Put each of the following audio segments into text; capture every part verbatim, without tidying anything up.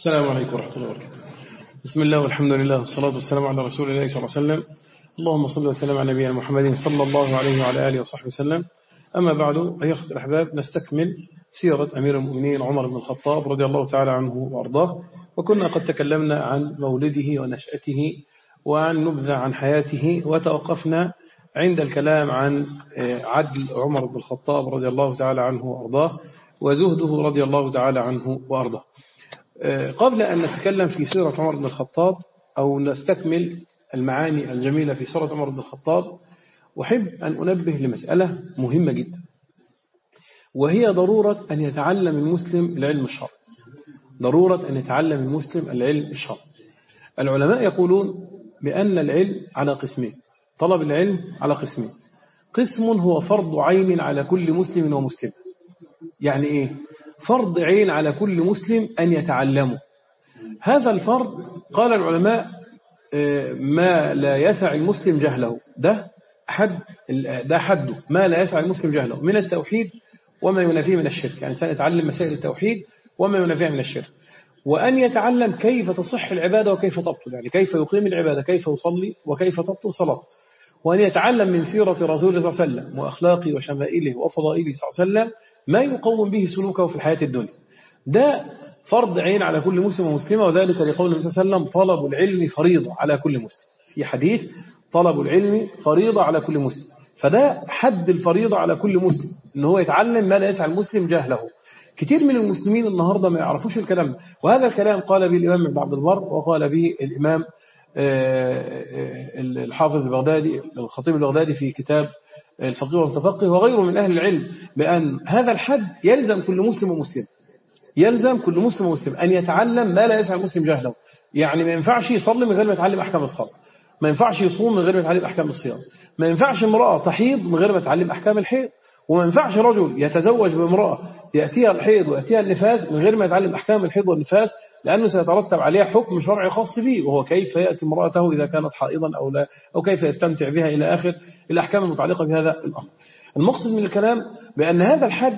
السلام عليكم ورحمة الله وبركاته. بسم الله والحمد لله والصلاة والسلام على رسول الله صلى الله عليه وسلم. اللهم صل وسلم على نبينا محمد صلى الله عليه وعلى آله وصحبه وسلم. أما بعد أيها الأحباب، نستكمل سيرة أمير المؤمنين عمر بن الخطاب رضي الله تعالى عنه وأرضاه. وكنا قد تكلمنا عن مولده ونشأته وعن نبذة عن حياته، وتوقفنا عند الكلام عن عدل عمر بن الخطاب رضي الله تعالى عنه وأرضاه وزهده رضي الله تعالى عنه وأرضاه. قبل أن نتكلم في سيرة عمر بن الخطاب أو نستكمل المعاني الجميلة في سيرة عمر بن الخطاب، أحب أن أنبه لمسألة مهمة جدا، وهي ضرورة أن يتعلم المسلم العلم الشرعي. ضرورة أن يتعلم المسلم العلم الشرعي. العلماء يقولون بأن العلم على قسمين، طلب العلم على قسمين. قسم هو فرض عين على كل مسلم ومسلم. يعني إيه؟ فرض عين على كل مسلم أن يتعلمه. هذا الفرض قال العلماء ما لا يسع المسلم جهله، ده حد ده حده ما لا يسع المسلم جهله من التوحيد وما ينافيه من الشرك. يعني الإنسان يتعلم مسائل التوحيد وما ينافيه من الشرك، وأن يتعلم كيف تصح العبادة وكيف تبطل، يعني كيف يقيم العبادة، كيف يصلي وكيف تبطل صلاة، وأن يتعلم من سيرة رسول الله صلى الله عليه وسلم وأخلاقه وشمائله وفضائله صلى الله عليه وسلم ما يقوم به سلوكه في الحياة الدنيا. ده فرض عين على كل مسلم ومسلمة، وذلك لقول النبي صلى الله عليه وسلم طلب العلم فريضة على كل مسلم. في حديث طلب العلم فريضة على كل مسلم، فده حد الفريضة على كل مسلم، إن هو يتعلم ما لا يسع المسلم جهله. كتير من المسلمين النهاردة ما يعرفوش الكلام ده، وهذا الكلام قال به الإمام ابن عبد البر، وقال به الإمام الحافظ البغدادي الخطيب البغدادي في كتاب الفقيه والمتفقه، وغيره من أهل العلم، بأن هذا الحد يلزم كل مسلم ومسلم. يلزم كل مسلم ومسلم أن يتعلم ما لا يسع المسلم جهله. يعني ما ينفعش يصلي من غير ما يتعلم أحكام الصلاة، ما ينفعش يصوم من غير ما يتعلم أحكام الصيام، ما ينفعش امرأة تحيض من غير ما يتعلم أحكام الحيض، وما ينفعش رجل يتزوج بامرأة يأتيها الحيض ويأتيها النفاس من غير ما يتعلم أحكام الحيض والنفاس، لأنه سيترتب عليها حكم شرعي خاص به، وهو كيف يأتي امرأته إذا كانت حائضا أو لا، أو كيف يستمتع بها إلى آخر الأحكام المتعلقة بهذا الأمر. المقصد من الكلام بأن هذا الحد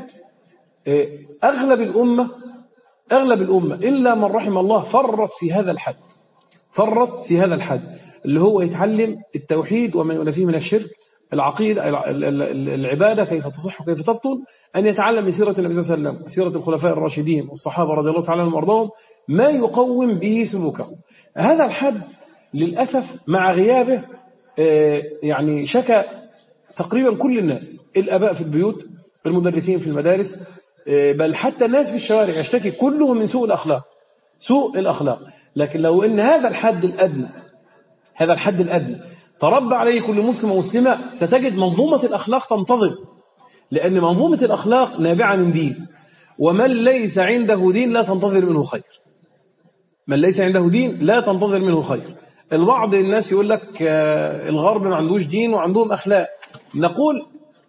أغلب الأمة أغلب الأمة إلا من رحم الله فرط في هذا الحد، فرط في هذا الحد اللي هو يتعلم التوحيد وما ينافيه من الشرك، العقيدة، العبادة كيف تصح وكيف تبطل، أن يتعلم من سيرة النبي صلى الله عليه وسلم، سيرة الخلفاء الراشدين والصحابة رضي الله تعالى عنهم وارضاهم، ما يقوم به سلوكه. هذا الحد للأسف مع غيابه يعني شكى تقريبا كل الناس، الآباء في البيوت، المدرسين في المدارس، بل حتى الناس في الشوارع يشتكي كلهم من سوء الأخلاق، سوء الأخلاق. لكن لو أن هذا الحد الأدنى هذا الحد الأدنى تربى عليه كل مسلم ومسلمة، ستجد منظومة الأخلاق تنتظم، لأن منظومة الأخلاق نابعة من دين، ومن ليس عنده دين لا تنتظر منه خير. من ليس عنده دين لا تنتظر منه خير. البعض الناس يقول لك الغرب ما عندوش دين وعندهم أخلاق. نقول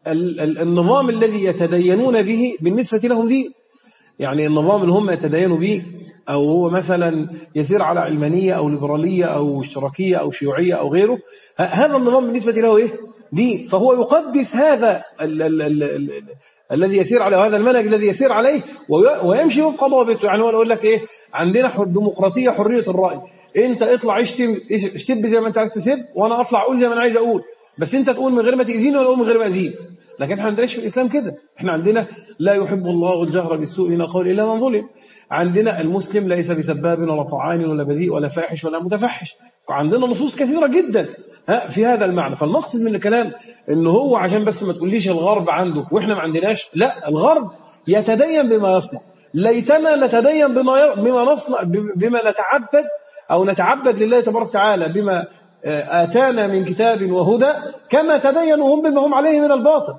النظام الذي يتدينون به بالنسبة لهم دين، يعني النظام اللي هم يتدينوا به، أو هو مثلا يسير على علمانية أو ليبرالية أو اشتراكية أو شيوعية أو غيره، هذا النظام بالنسبة له إيه؟ دين. فهو يقدس هذا ال ال ال ال ال الذي يسير على هذا المنهج الذي يسير عليه ويمشي وفق ضوابطه. يعني هو يقول لك إيه؟ عندنا ديمقراطية، حرية الرأي، أنت اطلع اشتم اشتم زي ما أنت عايز تسب، وأنا أطلع أقول زي ما أنا عايز أقول، بس أنت تقول من غير ما تأذيني ولا أقول من غير ما أذيك. لكن احنا عندناش في الإسلام كده. احنا عندنا لا يحب الله الجهر بالسوء من القول إلا من ظلم. عندنا المسلم ليس بسباب ولا طعان ولا بذيء ولا فاحش ولا متفحش. وعندنا نصوص كثيرة جدا في هذا المعنى. فالمقصد من الكلام إنه هو عشان بس ما تقوليش الغرب عنده وإحنا ما عندناش، لا، الغرب يتدين بما يصنع. ليتنا نتدين بما بما نصنع، بما نتعبد أو نتعبد لله تبارك وتعالى بما آتانا من كتاب وهدى، كما تدينوا هم بما هم عليه من الباطل.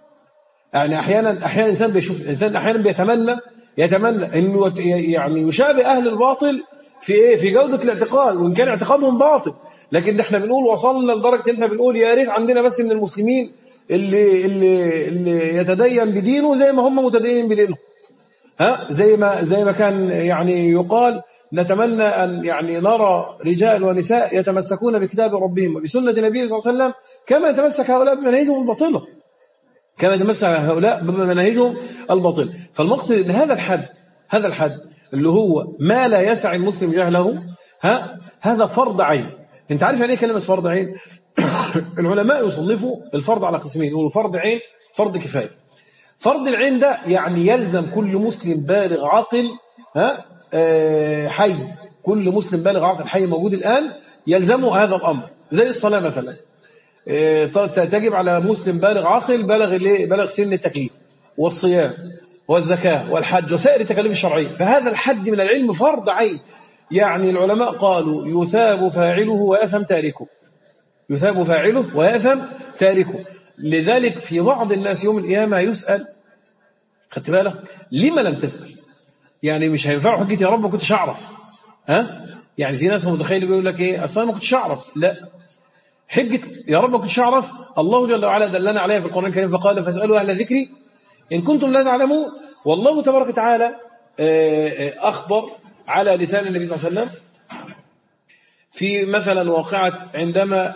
يعني أحيانا أحيانا الإنسان بيشوف الإنسان أحيانا بيتمنى يتمنى إنه يعني يشابه أهل الباطل في إيه؟ في جودة الاعتقاد، وإن كان اعتقادهم باطل. لكن إحنا بنقول وصلنا لدرجة إن إحنا بنقول يا ريت عندنا بس من المسلمين اللي اللي اللي يتدين بدينه زي ما هم متدينين بدينهم. ها زي ما زي ما كان يعني يقال نتمنى أن يعني نرى رجال ونساء يتمسكون بكتاب ربهم وبسنة النبي صلى الله عليه وسلم كما يتمسك هؤلاء بمناهجهم الباطلة، كما يتمسك هؤلاء بمناهجهم الباطلة. فالمقصد أن هذا الحد هذا الحد اللي هو ما لا يسع المسلم جهله، ها هذا فرض عين. انت عارف يعني ايه كلمة فرض عين؟ العلماء يصنفوا الفرض على قسمين، يقولوا فرض عين، فرض كفاية. فرض العين ده يعني يلزم كل مسلم بالغ عاقل، ها آه حي، كل مسلم بالغ عاقل حي موجود الآن يلزمه هذا الأمر. زي الصلاة مثلا، آه تجب على مسلم بالغ عاقل بلغ بلغ سن التكليف، والصيام والزكاة والحج وسائر التكاليف الشرعية. فهذا الحد من العلم فرض عين، يعني العلماء قالوا يثاب فاعله ويأثم تاركه، يثاب فاعله ويأثم تاركه. لذلك في بعض الناس يوم القيامة يسأل، خدت بالك لما لم تسأل؟ يعني مش هينفع حجة يا رب ما كنتش أعرف، ها يعني في ناس متخيل بيقول لك إيه أصلا ما كنتش أعرف. لا، حجة يا رب ما كنتش أعرف الله جل وعلا دلنا عليها في القرآن الكريم فقال فاسألوا أهل ذكري إن كنتم لا تعلمون. والله تبارك وتعالى أخبر على لسان النبي صلى الله عليه وسلم في مثلا واقعة عندما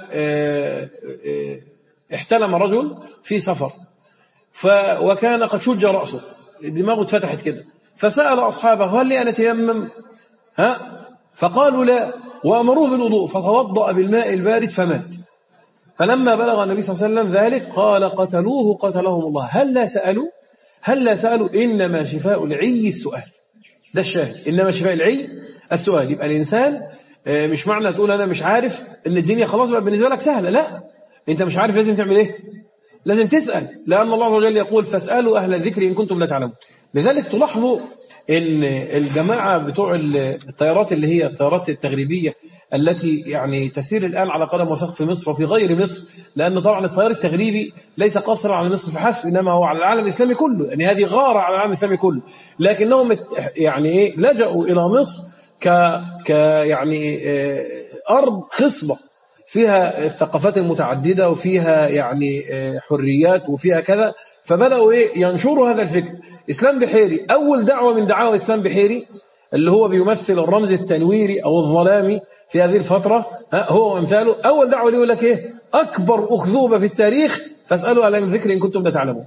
احتلم رجل في سفر وكان قد شج رأسه، دماغه اتفتحت كده، فسأل أصحابه هل لي أن أتيمم؟ ها فقالوا لا، وأمروه بالوضوء فتوضأ بالماء البارد فمات. فلما بلغ النبي صلى الله عليه وسلم ذلك قال قتلوه قتلهم الله. هل لا سألوا؟ هل لا سألوا؟ إنما شفاء العي السؤال، ده الشاهد، إنما شفاء العي السؤال. يبقى الإنسان مش معنى تقول أنا مش عارف إن الدنيا خلاص بقى بالنسبة لك سهلة، لا، أنت مش عارف لازم تعمل إيه؟ لازم تسأل، لأن الله عز وجل يقول فاسألوا أهل الذكر إن كنتم لا تعلمون. لذلك تلاحظوا إن الجماعة بتوع الطيارات اللي هي الطيارات التغريبية التي يعني تسير الآن على قدم وساق في مصر وفي غير مصر، لأن طبعا الطيار التغريبي ليس قاصرا على مصر فحسب، إنما هو على العالم الإسلامي كله، يعني هذه غارة على العالم الإسلامي كله. لكنهم يعني إيه لجأوا إلى مصر ك ك يعني أرض خصبة فيها الثقافات المتعددة وفيها يعني حريات وفيها كذا، فبدأوا إيه ينشروا هذا الفكر. إسلام بحيري أول دعوة من دعوة إسلام بحيري اللي هو بيمثل الرمز التنويري أو الظلامي في هذه الفترة، هو وامثاله، أول دعوة ليه يقول لك إيه أكبر أكذوبة في التاريخ فاسألوا أهل الذكر إن كنتم لا تعلمون.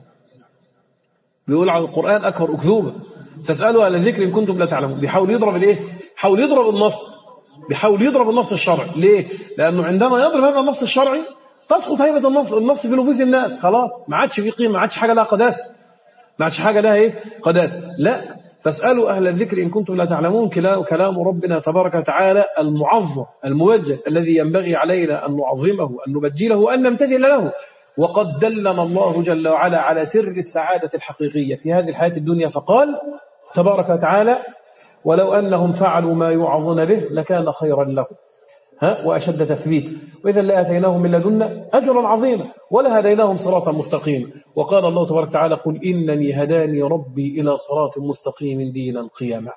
بيقول على القرآن أكبر أكذوبة فاسألوا أهل الذكر إن كنتم لا تعلمون. بيحاول يضرب الإيه؟ بيحاول يضرب النص، بيحاول يضرب النص الشرعي. ليه؟ لأنه عندما يضرب هذا النص الشرعي تسقط هيبة النص النص في نفوس الناس، خلاص ما عادش في قيمة، ما عادش حاجة لها قداسة، ما عادش حاجة لها إيه قداسة. لا، فاسألوا أهل الذكر إن كنتم لا تعلمون كلام ربنا تبارك وتعالى المعظم المبجل الذي ينبغي علينا أن نعظمه أن نبجله وأن نمتثل له. وقد دلنا الله جل وعلا على سر السعادة الحقيقية في هذه الحياة الدنيا فقال تبارك وتعالى ولو أنهم فعلوا ما يوعظون به لكان خيرا لهم ها وأشد تثبيت وإذا لآتيناهم من لدنا أجرا عظيما ولهديناهم صراطا مستقيما. وقال الله تبارك وتعالى قل إنني هداني ربي إلى صراط مستقيم دينا قيما،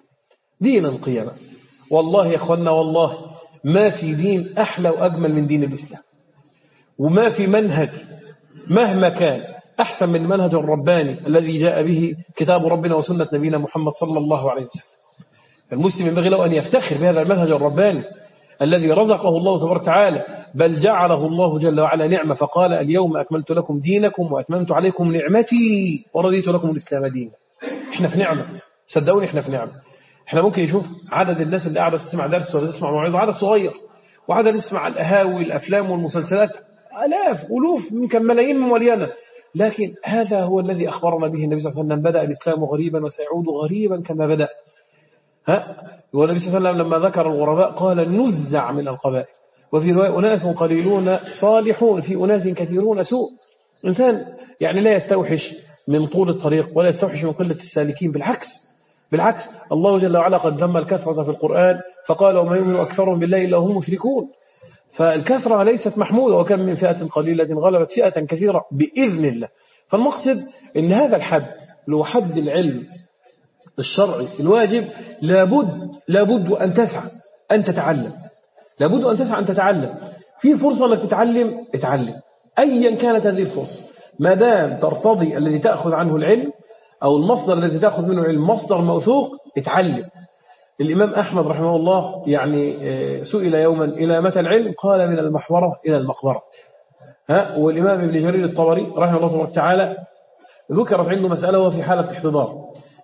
دينا قيما. والله يا أخوانا والله ما في دين أحلى وأجمل من دين الإسلام، وما في منهج مهما كان أحسن من المنهج الرباني الذي جاء به كتاب ربنا وسنة نبينا محمد صلى الله عليه وسلم. المسلم ينبغي له أن يفتخر بهذا المنهج الرباني الذي رزقه الله تبارك وتعالى، بل جعله الله جل وعلا نعمة فقال اليوم أكملت لكم دينكم وأتممت عليكم نعمتي ورضيت لكم الإسلام دينا. احنا في نعمة، صدقوني احنا في نعمة. احنا ممكن يشوف عدد الناس اللي قاعدة تسمع درس ولا تسمع موعظة عدد صغير، وعدد يسمع الأهاوي الأفلام والمسلسلات آلاف ألوف يمكن ملايين مليانة. لكن هذا هو الذي أخبرنا به النبي صلى الله عليه وسلم بدأ الإسلام غريبا وسيعود غريبا كما بدأ. ها والنبي صلى الله عليه وسلم لما ذكر الغرباء قال نزع من القبائل، وفي رواية أناس قليلون صالحون في أناس كثيرون سوء. إنسان يعني لا يستوحش من طول الطريق ولا يستوحش من قلة السالكين، بالعكس بالعكس الله جل وعلا قد ذم الكثرة في القرآن فقال وما يؤمن أكثرهم بالله إلا هم مشركون. فالكثرة ليست محمودة، وكم من فئة قليلة غلبت فئة كثيرة بإذن الله. فالمقصد إن هذا الحد لو حد العلم الشرعي الواجب لابد لابد أن تسعى أن تتعلم، لابد أن تسعى أن تتعلم. في فرصة أنك تتعلم اتعلم أيا كانت هذه الفرصة، ما دام ترتضي الذي تأخذ عنه العلم أو المصدر الذي تأخذ منه العلم مصدر موثوق اتعلم. الإمام أحمد رحمه الله يعني سئل يوما إلى متى العلم؟ قال من المحورة إلى المقبرة. ها والإمام ابن جرير الطبري رحمه الله تعالى ذكرت عنده مسألة وهو في حالة احتضار،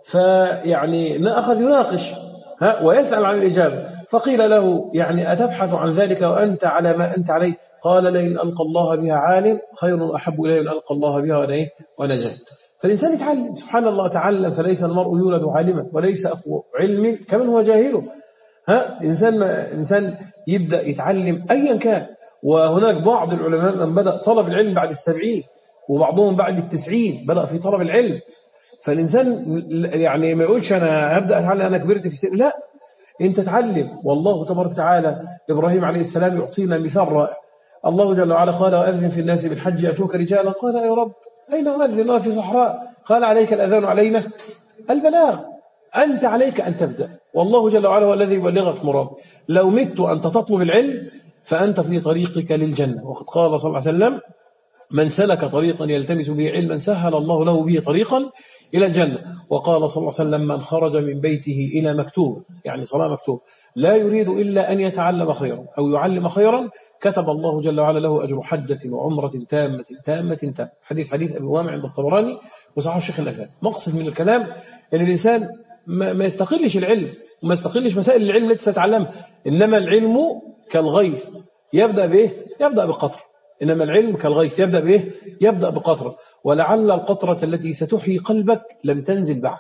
فيعني أخذ يناقش ها ويسأل عن الإجابة، فقيل له يعني أتبحث عن ذلك وأنت على ما أنت عليه؟ قال لئن ألقى الله بها عالم خير أحب إليه أن ألقى الله بها وأنا جاهل. فالإنسان يتعلم، سبحان الله، تعلم، فليس المرء يولد عالما وليس أخو علم كمن هو جاهله. ها إنسان ما إنسان يبدأ يتعلم أيا كان. وهناك بعض العلماء من بدأ طلب العلم بعد السبعين، وبعضهم بعد التسعين بدأ في طلب العلم. فالإنسان يعني ما يقولش أنا هبدأ أتعلم أنا كبرت في السن، لا، أنت تعلم. والله تبارك وتعالى إبراهيم عليه السلام يعطينا مثال رائع. الله جل وعلا قال وأذن في الناس بالحج يأتوك رجالا، قال يا رب أين أذن في صحراء؟ قال عليك الأذان علينا البلاغ، أنت عليك أن تبدأ، والله جل وعلا هو الذي يبلغك مراد. لو مت أنت تطلب العلم فأنت في طريقك للجنة. وقد قال صلى الله عليه وسلم من سلك طريقا يلتمس به علما سهل الله له به طريقا إلى الجنة. وقال صلى الله عليه وسلم من خرج من بيته إلى مكتوب، يعني صلاة مكتوب، لا يريد إلا أن يتعلم خيرا أو يعلم خيرا كتب الله جل وعلا له أجر حجة وعمرة تامة تامة تامة. حديث حديث أبي وامع عند الطبراني وصححه الشيخ الألباني. مقصد من الكلام أن الإنسان ما يستقلش العلم وما يستقلش مسائل العلم التي تتعلمها، إنما العلم كالغيث يبدأ بإيه؟ يبدأ بقطر. إنما العلم كالغيث يبدأ بإيه؟ يبدأ بقطرة. ولعل القطرة التي ستحيي قلبك لم تنزل بعد.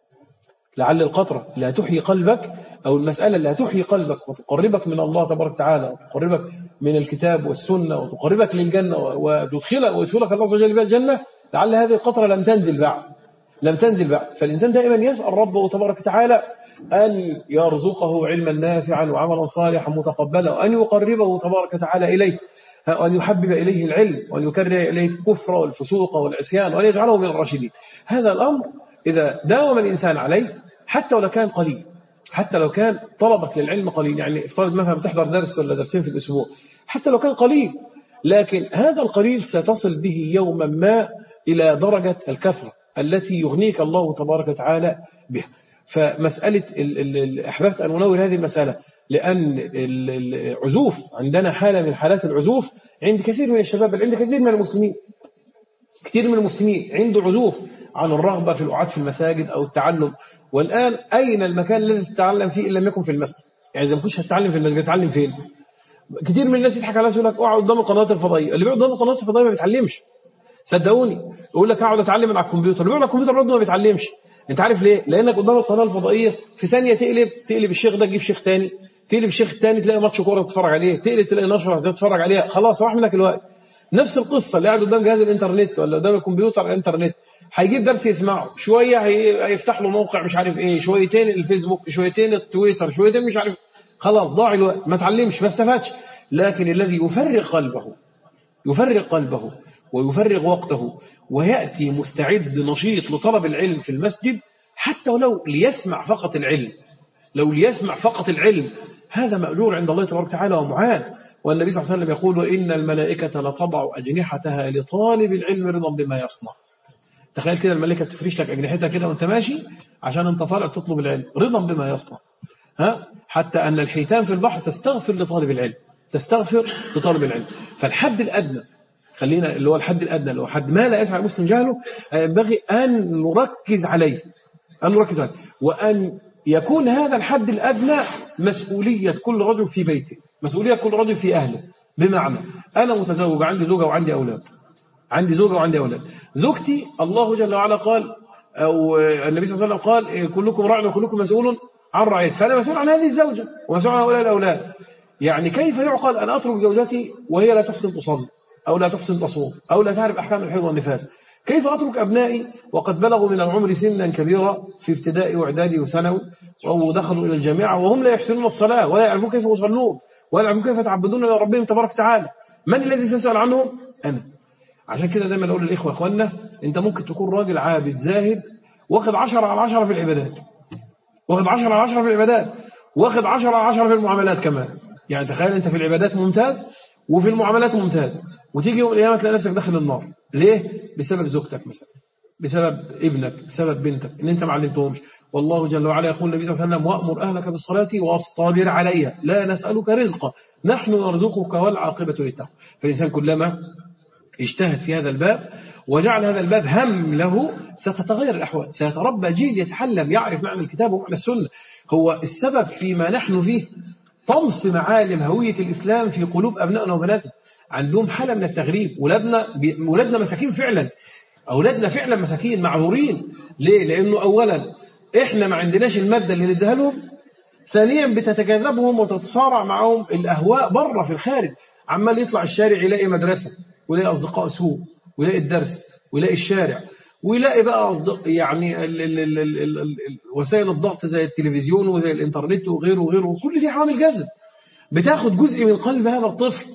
لعل القطرة اللي هتحيي قلبك أو المسألة اللي هتحيي قلبك وتقربك من الله تبارك وتعالى وتقربك من الكتاب والسنة وتقربك للجنة وتدخلك ويدخلك الله عز وجل بها الجنة، لعل هذه القطرة لم تنزل بعد. لم تنزل بعد. فالإنسان دائما يسأل ربه تبارك وتعالى أن يرزقه علما نافعا وعملا صالحا متقبلا، وأن يقربه تبارك وتعالى إليه، وأن يحبب إليه العلم، وأن يكره إليه الكفر والفسوق والعصيان، وأن يجعله من الراشدين. هذا الأمر إذا داوم الإنسان عليه حتى لو كان قليل، حتى لو كان طلبك للعلم قليل، يعني افترض مثلا بتحضر درس ولا درسين في الأسبوع، حتى لو كان قليل، لكن هذا القليل ستصل به يوما ما إلى درجة الكثرة التي يغنيك الله تبارك وتعالى بها. فمسألة أحببت أن أنور هذه المسألة لأن العزوف عندنا حالة من حالات العزوف عند كثير من الشباب، عند كثير من المسلمين. كثير من المسلمين عنده عزوف عن الرغبة في القعاد في المساجد أو التعلم. والآن أين المكان الذي تتعلم فيه إن لم يكن في المسجد؟ يعني إذا ما كنتش هتتعلم في المسجد تتعلم فين؟ كثير من الناس يضحك على نفسه يقول لك اقعد قدام القنوات الفضائية. اللي بيقعد قدام القنوات الفضائية ما بيتعلمش، صدقوني. يقول لك اقعد اتعلم من على الكمبيوتر، اللي بيقعد على الكمبيوتر برضه ما بيتعلمش. انت عارف ليه؟ لانك قدام القناه الفضائيه في ثانيه تقلب تقلب الشيخ ده تجيب شيخ ثاني، تقلب الشيخ الثاني تلاقي ماتش كوره تتفرج عليه، تقلب تلاقي نشره تتفرج عليها، خلاص راح منك الوقت. نفس القصه اللي قاعد قدام جهاز الانترنت ولا قدام الكمبيوتر على الانترنت هيجيب درس يسمعه، شويه هيفتح له موقع مش عارف ايه، شويتين الفيسبوك، شويتين التويتر، شويتين مش عارف، خلاص ضاع الوقت، ما اتعلمش ما استفادش. لكن الذي يفرغ قلبه يفرغ قلبه ويفرغ وقته ويأتي مستعد نشيط لطلب العلم في المسجد، حتى ولو ليسمع فقط العلم، لو ليسمع فقط العلم، هذا مأجور عند الله تبارك وتعالى ومعان. والنبي صلى الله عليه وسلم يقول وإن الملائكة لتضع أجنحتها لطالب العلم رضا بما يصنع. تخيل كده الملائكة تفرش لك أجنحتها كده وانت ماشي عشان انت طالع تطلب العلم رضا بما يصنع. ها؟ حتى أن الحيتان في البحر تستغفر لطالب العلم، تستغفر لطالب العلم. فالحد الأدنى، خلينا اللي هو الحد الأدنى اللي هو حد ما لا يسعى المسلم جهله، ينبغي أن نركز عليه أن نركز عليه وأن يكون هذا الحد الأدنى مسؤولية كل رجل في بيته، مسؤولية كل رجل في أهله. بمعنى أنا متزوج، عندي زوجة وعندي أولاد، عندي زوجة وعندي أولاد. زوجتي الله جل وعلا قال، أو النبي صلى الله عليه وسلم قال كلكم راع وكلكم مسؤول عن رعيته، فأنا مسؤول عن هذه الزوجة ومسؤول عن هؤلاء الأولاد. يعني كيف يعقل أن أترك زوجتي وهي لا تحسن تصلي أو لا تحسن تصوم أو لا تعرف أحكام الحيض والنفاس؟ كيف أترك أبنائي وقد بلغوا من العمر سنا كبيرة في ابتدائي وإعدادي وثانوي أو دخلوا إلى الجامعة وهم لا يحسنون الصلاة ولا يعرفون كيف يصلون ولا يعرفون كيف يتعبدون إلى ربهم تبارك وتعالى؟ من الذي سيسأل عنهم؟ أنا. عشان كده دايما أقول للإخوة أخواننا، أنت ممكن تكون راجل عابد زاهد واخد عشرة على عشرة في العبادات، واخد عشرة على عشرة في العبادات، واخد عشرة على عشرة في المعاملات كمان. يعني تخيل أنت في العبادات ممتاز وفي المعاملات ممتاز، وتيجي يوم القيامة تلاقي نفسك داخل النار. ليه؟ بسبب زوجتك مثلا، بسبب ابنك، بسبب بنتك ان انت ما علمتهمش. والله جل وعلا يقول النبي صلى الله عليه وسلم وأمر أهلك بالصلاة واصطبر عليها لا نسألك رزقا نحن نرزقك والعاقبة للتقوى. فالإنسان كلما اجتهد في هذا الباب وجعل هذا الباب هم له، ستتغير الأحوال، سيتربى جيل يتحلم يعرف معنى الكتاب ومعنى السنة. هو السبب فيما نحن فيه طمس معالم هوية الإسلام في قلوب أبنائنا وبناتنا. عندهم حالة من التغريب، ولادنا ولادنا مساكين فعلا، أولادنا فعلا مساكين معذورين. ليه؟ لأنه أولا إحنا ما عندناش المادة اللي نديها لهم، ثانيا بتتجاذبهم وتتصارع معهم الأهواء بره في الخارج. عمال يطلع الشارع يلاقي مدرسة ويلاقي أصدقاء سوء ويلاقي الدرس ويلاقي الشارع ويلاقي بقى أصدق يعني ال ال ال ال ال ال وسائل الضغط زي التلفزيون وزي الإنترنت وغيره وغيره، وكل دي عوامل جذب بتاخد جزء من قلب هذا الطفل.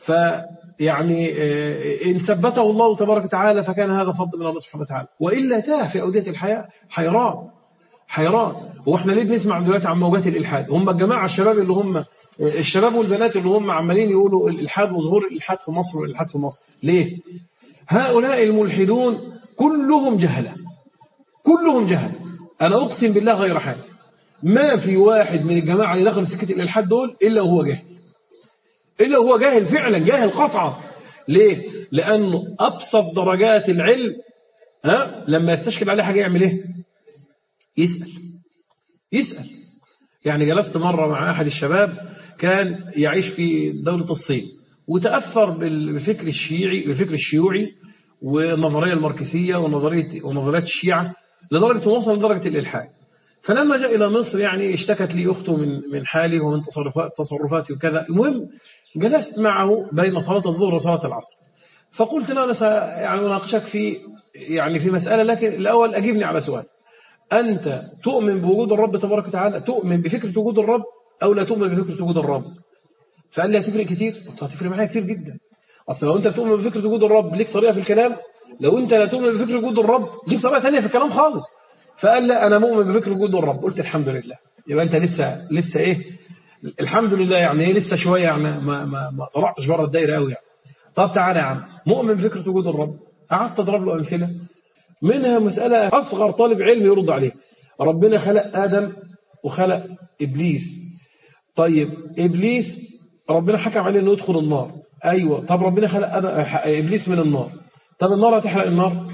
فيعني إن ثبته الله تبارك وتعالى فكان هذا فضل من الله سبحانه وتعالى، وإلا تاه في أودية الحياة حيران حيران. هو احنا ليه بنسمع دلوقتي عن موجات الإلحاد؟ هم الجماعة الشباب اللي هم الشباب والبنات اللي هم عمالين يقولوا الإلحاد وظهور الإلحاد في مصر والإلحاد في مصر. ليه؟ هؤلاء الملحدون كلهم جهلة، كلهم جهلة. أنا أقسم بالله غير حال ما في واحد من الجماعة اللي دخلوا سكة الإلحاد دول إلا وهو جاهل، إلا هو جاهل فعلا، جاهل قطعا. ليه؟ لأنه أبسط درجات العلم ها لما يستشكل عليه حاجة يعمل إيه؟ يسأل يسأل. يعني جلست مرة مع أحد الشباب كان يعيش في دولة الصين وتأثر بالفكر الشيعي بالفكر الشيوعي والنظرية الماركسية ونظرية ونظريات الشيعة لدرجة وصل لدرجة الإلحاد. فلما جاء إلى مصر يعني اشتكت لي أخته من من حالي ومن تصرفات تصرفاتي وكذا. المهم جلست معه بين صلاة الظهر وصلاة العصر، فقلت له أنا يعني أناقشك في يعني في مسألة، لكن الأول أجيبني على سؤال. أنت تؤمن بوجود الرب تبارك وتعالى، تؤمن بفكرة وجود الرب أو لا تؤمن بفكرة وجود الرب؟ فقال لي هتفرق كتير. قلت هتفرق معايا كتير جدا. أصل لو أنت بتؤمن بفكرة وجود الرب ليك طريقة في الكلام، لو أنت لا تؤمن بفكرة وجود الرب ليك طريقة ثانية في الكلام خالص. فقال لا أنا مؤمن بفكرة وجود الرب. قلت الحمد لله، يبقى أنت لسه لسه إيه الحمد لله يعني إيه لسه شوية يعني ما ما ما طلعتش بره الدايرة قوي يعني. طب تعالى يا عم، مؤمن بفكرة وجود الرب. قعدت أضرب له أمثلة منها مسألة أصغر طالب علم يرد عليه. ربنا خلق آدم وخلق إبليس. طيب إبليس ربنا حكم عليه أنه يدخل النار، أيوة. طب ربنا خلق آدم إبليس من النار، طب النار هتحرق النار؟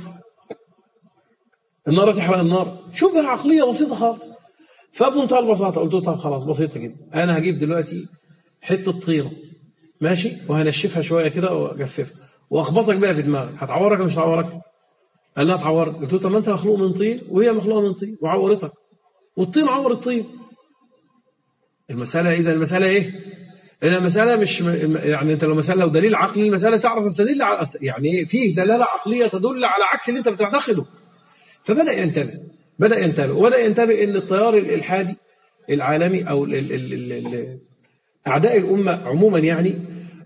النار هتحرق النار؟ شبهة عقلية بسيطة خالص. فبمنتهى البساطة قلت له طب خلاص بسيطة جدا، أنا هجيب دلوقتي حتة طينة ماشي وهنشفها شوية كده وأجففها وأخبطك بقى في دماغك، هتعورك ولا مش هتعورك؟ قال لا تعورك. قلت له طب ما انت مخلوق من طين وهي مخلوقه من طين وعورتك والطين عور الطين. المسألة إذا المسألة إيه؟ إذا المسألة مش يعني أنت لو مسألة لو دليل عقلي المسألة تعرف تستدل على يعني فيه دلالة عقلية تدل على عكس اللي أنت بتعتقده. فبدأ ينتبه بدأ ينتبه وبدأ ينتبه إن التيار الإلحادي العالمي أو ال ال ال ال أعداء الأمة عموما يعني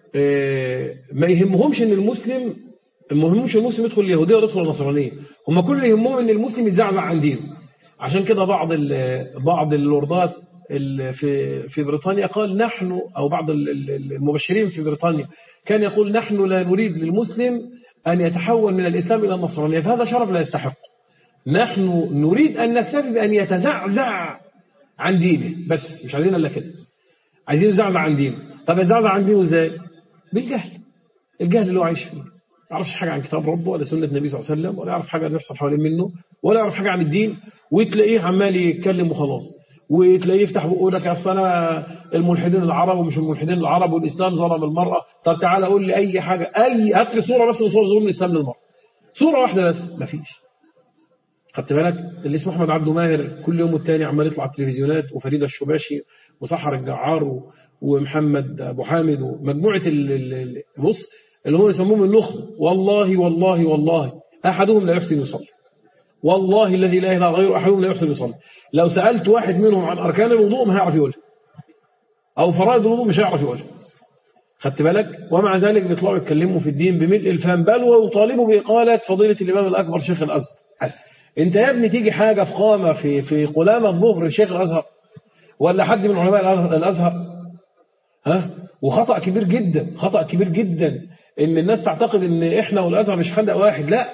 ما يهمهمش إن المسلم ما يهمهمش المسلم يدخل اليهودية ويدخل النصرانية، هم كل اللي يهمهم إن المسلم يتزعزع عن دينه. عشان كده بعض بعض اللوردات في في بريطانيا قال نحن أو بعض المبشرين في بريطانيا كان يقول نحن لا نريد للمسلم أن يتحول من الإسلام إلى النصرانية، فهذا شرف لا يستحق. نحن نريد أن نكتفي بأن يتزعزع عن دينه بس، مش عايزين إلا كده، عايزين يتزعزع عن دينه. طب يتزعزع عن دينه إزاي؟ بالجهل، الجهل اللي هو عايش فيه، ما يعرفش حاجة عن كتاب ربه ولا سنة النبي صلى الله عليه وسلم ولا يعرف حاجة اللي بيحصل حوالين منه ولا يعرف حاجة عن الدين، وتلاقيه عمال يتكلم وخلاص، وتلاقيه يفتح بيقول لك اصل انا الملحدين العرب ومش الملحدين العرب والاسلام ظلم المرأة. طب تعالى قول لي اي حاجة، اي هات لي صورة بس من صور ظلم الاسلام للمرأة، صورة واحدة بس، مفيش. خدت بالك؟ اللي اسمه احمد عبده ماهر كل يوم والتاني عمال يطلع على التلفزيونات، وفريدة الشباشي وسحر الجعار ومحمد ابو حامد ومجموعة ال بص اللي هم يسموهم النخبة، والله والله والله احدهم لا يحسن يصلي، والله الذي لا اله غيره احدهم لا يحسن يصلي. لو سألت واحد منهم عن اركان الوضوء ما هيعرف يقولها، او فرائض الوضوء مش هيعرف يقولها. خدت بالك؟ ومع ذلك بيطلعوا يتكلموا في الدين بملء الفهم، بل ويطالبوا بإقالة فضيلة الإمام الأكبر شيخ الأزهر. انت يا ابني تيجي حاجة فخامة في في قلامة الظهر شيخ الأزهر ولا حد من علماء الأزهر، ها؟ وخطأ كبير جدا، خطأ كبير جدا ان الناس تعتقد ان احنا والأزهر مش خندق واحد. لا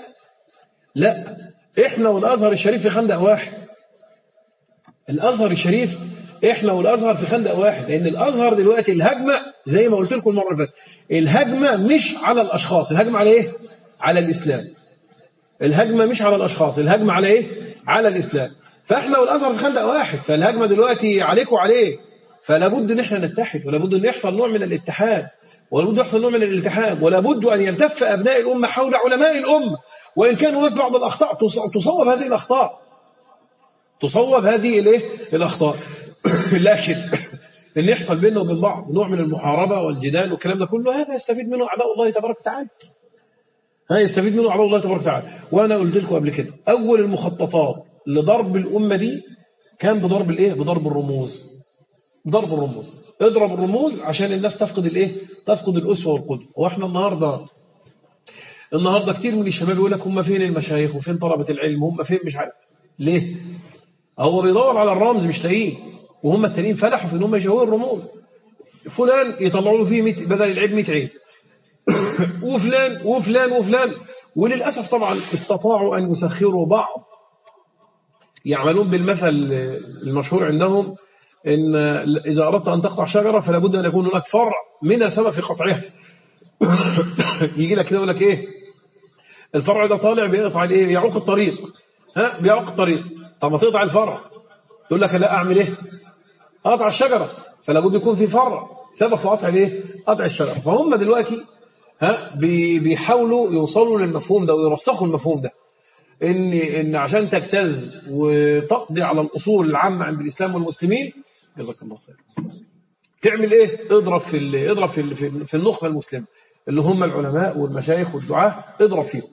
لا، احنا والأزهر الشريف في خندق واحد. الأزهر الشريف احنا والازهر في خندق واحد، لان الازهر دلوقتي الهجمه زي ما قلت لكم المره اللي فاتت، الهجمه مش على الاشخاص، الهجمه على ايه؟ على الاسلام. الهجمه مش على الاشخاص، الهجمه على ايه؟ على الاسلام. فاحنا والازهر في خندق واحد، فالهجمه دلوقتي عليك وعليه، فلا بد ان احنا نتحد، ولا بد ان يحصل نوع من الاتحاد، ولا بد يحصل نوع من الالتحام، ولا بد ان يلتف ابناء الامه حول علماء الامه، وان كان هناك بعض الاخطاء تصوب هذه الاخطاء، تصوب هذه الايه؟ الاخطاء. لكن ان يحصل بيننا وبين بعض نوع من المحاربه والجدال والكلام ده كله، هذا يستفيد منه اعداء الله تبارك وتعالى. هذا يستفيد منه اعداء الله تبارك وتعالى. وانا قلت لكم قبل كده اول المخططات لضرب الامه دي كان بضرب الايه؟ بضرب الرموز. ضرب الرموز، اضرب الرموز عشان الناس تفقد الايه؟ تفقد الاسوه والقدوه. واحنا النهارده النهارده كتير من الشباب يقول لك هم فين المشايخ وفين طلبه العلم، هم فين مش عارف ليه. هو بيدور على الرمز مش لاقيه، وهم التانيين فلحوا في ان هم يشوهوا الرموز. فلان يطلعوا له فيه مئة بدل العيب مئة عيب، وفلان وفلان وفلان. وللاسف طبعا استطاعوا ان يسخروا بعض، يعملون بالمثل المشهور عندهم ان اذا اردت ان تقطع شجره فلا بد ان يكون هناك فرع من سبب في قطعها. يجي لك كده يقول لك ايه؟ الفرع ده طالع بيقطع الايه؟ يعوق الطريق. ها بيعوق الطريق. طب ما تقطع الفرع. يقول لك لا اعمل ايه؟ اقطع الشجره. فلا بد يكون في فرع سبب في قطع الايه؟ قطع الشجره. فهم دلوقتي ها بيحاولوا يوصلوا للمفهوم ده ويرسخوا المفهوم ده، ان ان عشان تجتاز وتقضي على الاصول العامه عند الاسلام والمسلمين، جزاك الله خير، تعمل ايه؟ اضرب في اضرب في في النخبه المسلمه اللي هم العلماء والمشايخ والدعاة، اضرب فيهم.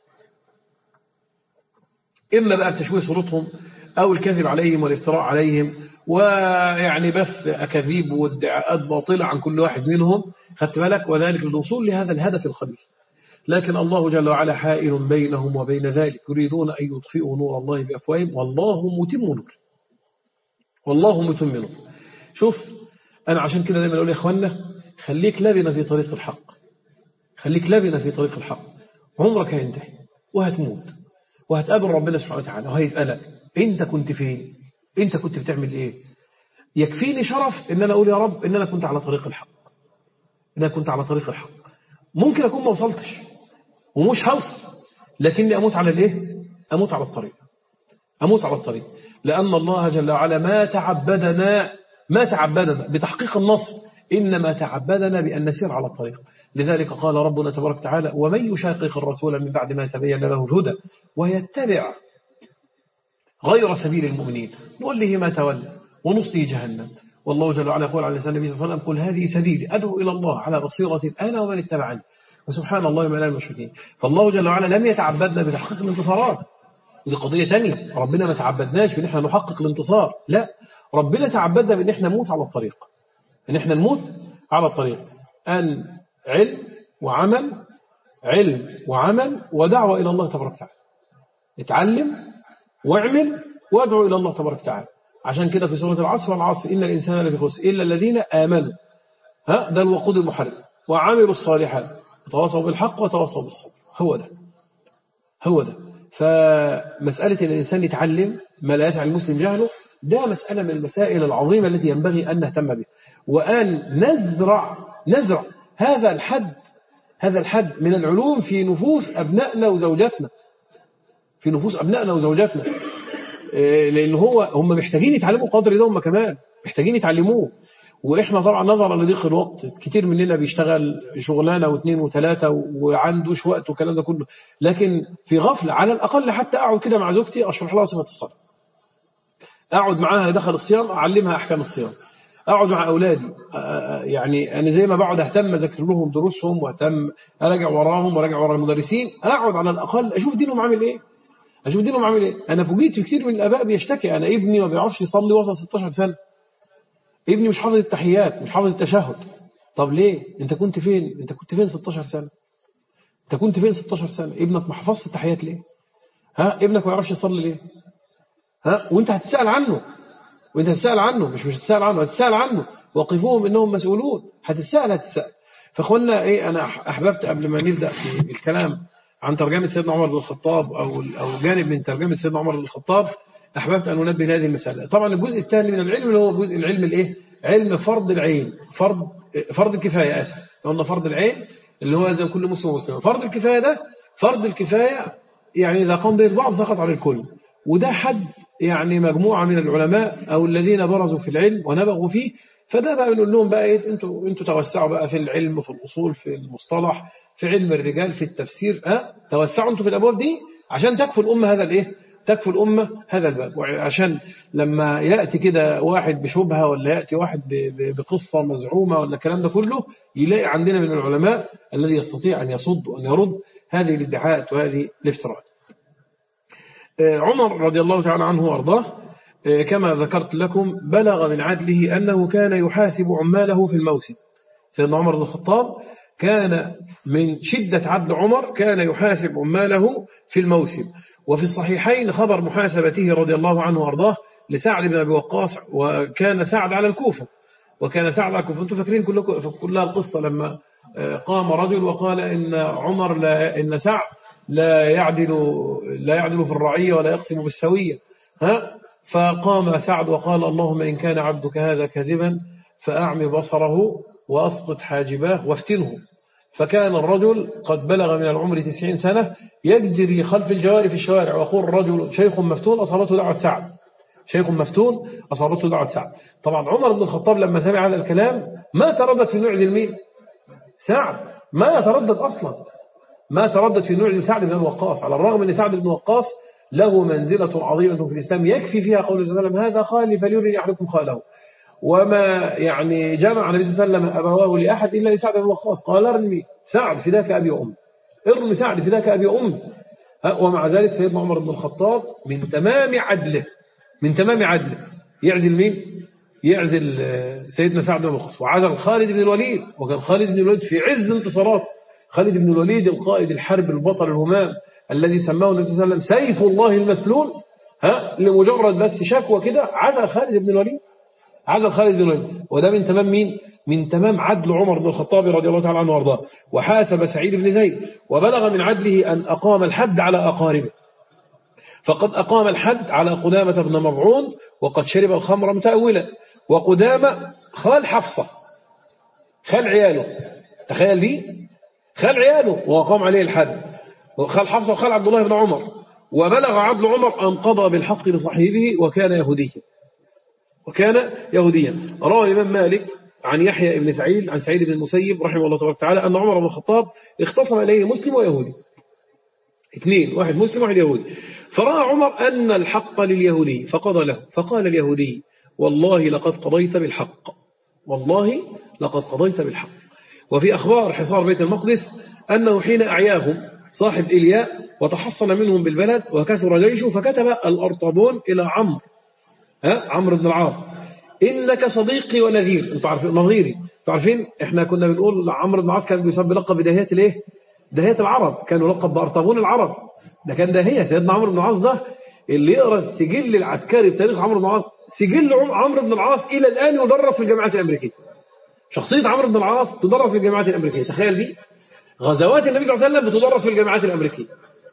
اما بقى بتشويه صورتهم او الكذب عليهم والافتراء عليهم، ويعني بث اكاذيب وادعاءات باطله عن كل واحد منهم، خدت بالك، وذلك للوصول لهذا الهدف الخبيث. لكن الله جل وعلا حائل بينهم وبين ذلك، يريدون ان يطفئوا نور الله بافواههم والله متم نور. والله متم نور. شوف انا عشان كده دايما اقول يا اخوانا خليك لبنه في طريق الحق، خليك لبنه في طريق الحق. عمرك هينتهي وهتموت وهتقابل ربنا سبحانه وتعالى وهيسألك انت كنت فين؟ انت كنت بتعمل ايه؟ يكفيني شرف ان انا اقول يا رب ان انا كنت على طريق الحق، ان انا كنت على طريق الحق. ممكن اكون ما وصلتش ومش هوصل، لكني اموت على الايه؟ اموت على الطريق، اموت على الطريق. لان الله جل وعلا ما تعبدنا ما تعبدنا بتحقيق النصر، انما تعبدنا بان نسير على الطريق. لذلك قال ربنا تبارك وتعالى: ومن يشاقق الرسول من بعد ما تبين له الهدى ويتبع غير سبيل المؤمنين نوله ما تولى ونصله جهنم. والله جل وعلا يقول على لسان النبي صلى الله عليه وسلم: قل هذه سبيلي أدعو إلى الله على بصيرة أنا ومن اتبعني وسبحان الله وما أنا من المشركين. فالله جل وعلا لم يتعبدنا بتحقيق الانتصارات، ودي قضية تانية. ربنا ما تعبدناش بأن احنا نحقق الانتصار، لا، ربنا تعبدنا بأن احنا نموت على الطريق، أن احنا نموت على الطريق. أن علم وعمل، علم وعمل ودعوة إلى الله تبارك وتعالى. اتعلم واعمل وادعو إلى الله تبارك وتعالى. عشان كده في سورة العصر: والعصر إن الإنسان لفي خسر إلا الذين آمنوا، ها ده الوقود المحرك، وعملوا الصالحات وتواصوا بالحق وتواصوا بالصبر. هو ده هو ده فمسألة أن الإنسان يتعلم ما لا يسعى المسلم جهله، ده مسألة من المسائل العظيمة التي ينبغي أن نهتم بها، وأن نزرع نزرع هذا الحد هذا الحد من العلوم في نفوس أبنائنا وزوجاتنا، في نفوس أبنائنا وزوجاتنا، لأن هو هم محتاجين يتعلموا قدر ده، هم كمان محتاجين يتعلموه. وإحنا طبعا نظرا لضيق الوقت كتير مننا بيشتغل شغلانة واثنين وثلاثة وعندوش وقت والكلام ده كله، لكن في غفلة. على الأقل حتى أقعد كده مع زوجتي أشرح لها صفة الصلاة، أقعد معاها دخل الصيام أعلمها أحكام الصيام، أقعد مع أولادي، يعني أنا زي ما بقعد أهتم أذكر لهم دروسهم وأهتم أراجع وراهم وراجع ورا المدرسين، أقعد على الأقل أشوف دينهم عامل إيه، أشوف دينهم عامل إيه. أنا فوجئت في كتير من الآباء بيشتكي: أنا ابني ما بيعرفش يصلي وصل ستاشر سنة، ابني مش حافظ التحيات، مش حافظ التشهد. طب ليه؟ أنت كنت فين؟ أنت كنت فين ستاشر سنة؟ أنت كنت فين ستاشر سنة؟ ابنك ما حفظش التحيات ليه؟ ها ابنك ما يعرفش يصلي ليه؟ ها وأنت هتسأل عنه، وأنت هتسأل عنه، مش مش هتسأل عنه، هتسأل عنه. وقفوهم إنهم مسؤولون. هتسأل هتسأل. فأخوانا إيه، أنا أحببت قبل ما نبدأ في الكلام عن ترجمة سيدنا عمر بن الخطاب أو أو جانب من ترجمة سيدنا عمر بن الخطاب أحببت أن أنبه هذه المسألة. طبعا الجزء الثاني من العلم اللي هو جزء العلم الإيه؟ علم فرض العين، فرض فرض الكفاية. آسف، قلنا فرض العين اللي هو زي كل مسلم ومسلم. فرض الكفاية ده فرض الكفاية يعني إذا قام به البعض سقط على الكل، وده حد يعني مجموعة من العلماء أو الذين برزوا في العلم ونبغوا فيه. فده بقى بنقول لهم بقى إيه، أنتوا أنتوا توسعوا بقى في العلم، في الأصول، في المصطلح، في علم الرجال، في التفسير، أه توسعوا أنتوا في الأبواب دي عشان تكفوا الأمة هذا الإيه، تكفوا الأمة هذا الباب. وعشان لما يأتي كده واحد بشبهة ولا يأتي واحد بقصة مزعومة ولا الكلام ده كله، يلاقي عندنا من العلماء الذي يستطيع أن يصد وأن يرد هذه الادعاءات وهذه الافتراءات. عمر رضي الله تعالى عنه وارضاه كما ذكرت لكم بلغ من عدله أنه كان يحاسب عماله في الموسم. سيدنا عمر بن الخطاب كان من شدة عدل عمر كان يحاسب عماله في الموسم. وفي الصحيحين خبر محاسبته رضي الله عنه وارضاه لسعد بن أبي وقاص، وكان سعد على الكوفة وكان سعد على الكوفة. أنتم فاكرين كلها القصة لما قام رجل وقال إن عمر لا إن سعد لا يعدل لا يعدل في الرعية ولا يقسم بالسوية، ها؟ فقام سعد وقال اللهم إن كان عبدك هذا كذبا فأعمي بصره وأسقط حاجباه وافتنه. فكان الرجل قد بلغ من العمر تسعين سنة يجري خلف الجواري في الشوارع ويقول الرجل شيخ مفتون أصابته دعوة سعد، شيخ مفتون أصابته دعوة سعد. طبعا عمر بن الخطاب لما سمع هذا الكلام ما تردد في نعزل مين؟ سعد، ما تردد أصلا، ما تردد في نعزل سعد بن وقاص، على الرغم أن سعد بن وقاص له منزلة عظيمة في الإسلام يكفي فيها قول صلى الله عليه وسلم هذا خالي فليرني أحدكم خاله. وما يعني جمع النبي صلى الله عليه وسلم أبواه لأحد إلا لسعد بن وقاص، قال ارمي سعد فداك أبي وأمي، ارمي سعد فداك أبي وأمي. ومع ذلك سيدنا عمر بن الخطاب من تمام عدله من تمام عدله يعزل مين؟ يعزل سيدنا سعد بن وقاص، وعزل خالد بن الوليد. وكان خالد بن الوليد في عز انتصارات، خالد بن الوليد القائد الحرب البطل الهمام الذي سماه النبي صلى الله عليه وسلم سيف الله المسلول، ها، لمجرد بس شكوى كده عزل خالد بن الوليد، عزل خالد بن الوليد. وده من تمام مين؟ من تمام عدل عمر بن الخطاب رضي الله تعالى عنه وارضاه. وحاسب سعيد بن زيد وبلغ من عدله أن أقام الحد على أقاربه، فقد أقام الحد على قدامة بن مضعون وقد شرب الخمر متأولا. وقدامة خال حفصة، خال عياله، تخيل دي، خال عياله وقام عليه الحد، خال حفصة وخال عبد الله بن عمر. وبلغ عدل عمر أن قضى بالحق لصاحبه وكان يهوديا وكان يهوديا. روى الإمام مالك عن يحيى بن سعيد عن سعيد بن المسيب رحمه الله تبارك وتعالى أن عمر بن الخطاب اختصم إليه مسلم ويهودي، اثنين، واحد مسلم واحد يهودي. فرأى عمر أن الحق لليهودي فقضى له، فقال اليهودي والله لقد قضيت بالحق، والله لقد قضيت بالحق. وفي أخبار حصار بيت المقدس أنه حين أعياهم صاحب إلياء وتحصن منهم بالبلد وكثر جيشه فكتب الأرطبون إلى عمرو، ها، عمرو بن العاص، إنك صديقي ونذير. انتوا عارفين نظيري، انتوا عارفين احنا كنا بنقول عمرو بن العاص كان بيسمى بلقب بداهية الايه؟ داهية العرب، كانوا لقب بأرطبون العرب، ده كان داهية. سيدنا عمرو بن العاص ده اللي يقرأ السجل العسكري بتاريخ عمرو بن العاص، سجل عمرو بن العاص إلى الآن يدرس في الجامعات الأمريكية. شخصية عمرو بن العاص تدرس في الجامعات الأمريكية، تخيل دي. غزوات النبي صلى الله عليه وسلم بتدرس في الجامعات الأمريكية،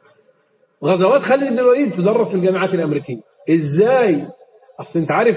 غزوات خالد بن الوليد تدرس في الجامعات الأمريكية. إزاي؟ أصل أنت عارف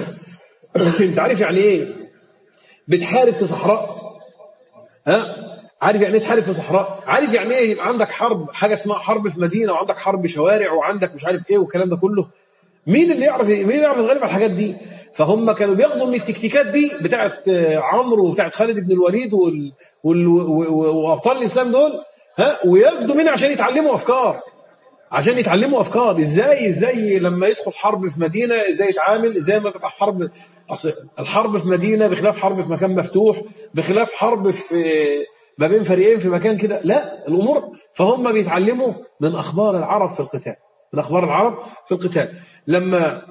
أنت عارف يعني إيه بتحارب في صحراء؟ ها؟ عارف يعني إيه تحارب في صحراء؟ عارف يعني إيه يبقى عندك حرب، حاجة اسمها حرب في مدينة، وعندك حرب شوارع، وعندك مش عارف إيه والكلام ده كله؟ مين اللي يعرف مين اللي يعرف يتغلب على الحاجات دي؟ فهم كانوا بياخدوا من التكتيكات دي بتاعت عمرو وبتاعت خالد بن الوليد وال... وال... وابطال الاسلام دول، ها، وياخدوا منها عشان يتعلموا افكار، عشان يتعلموا افكار ازاي ازاي لما يدخل حرب في مدينه ازاي يتعامل، ازاي ما تبقى حرب. الحرب في مدينه بخلاف حرب في مكان مفتوح، بخلاف حرب في ما بين فريقين في مكان كده، لا الامور. فهم بيتعلموا من اخبار العرب في القتال، من اخبار العرب في القتال. لما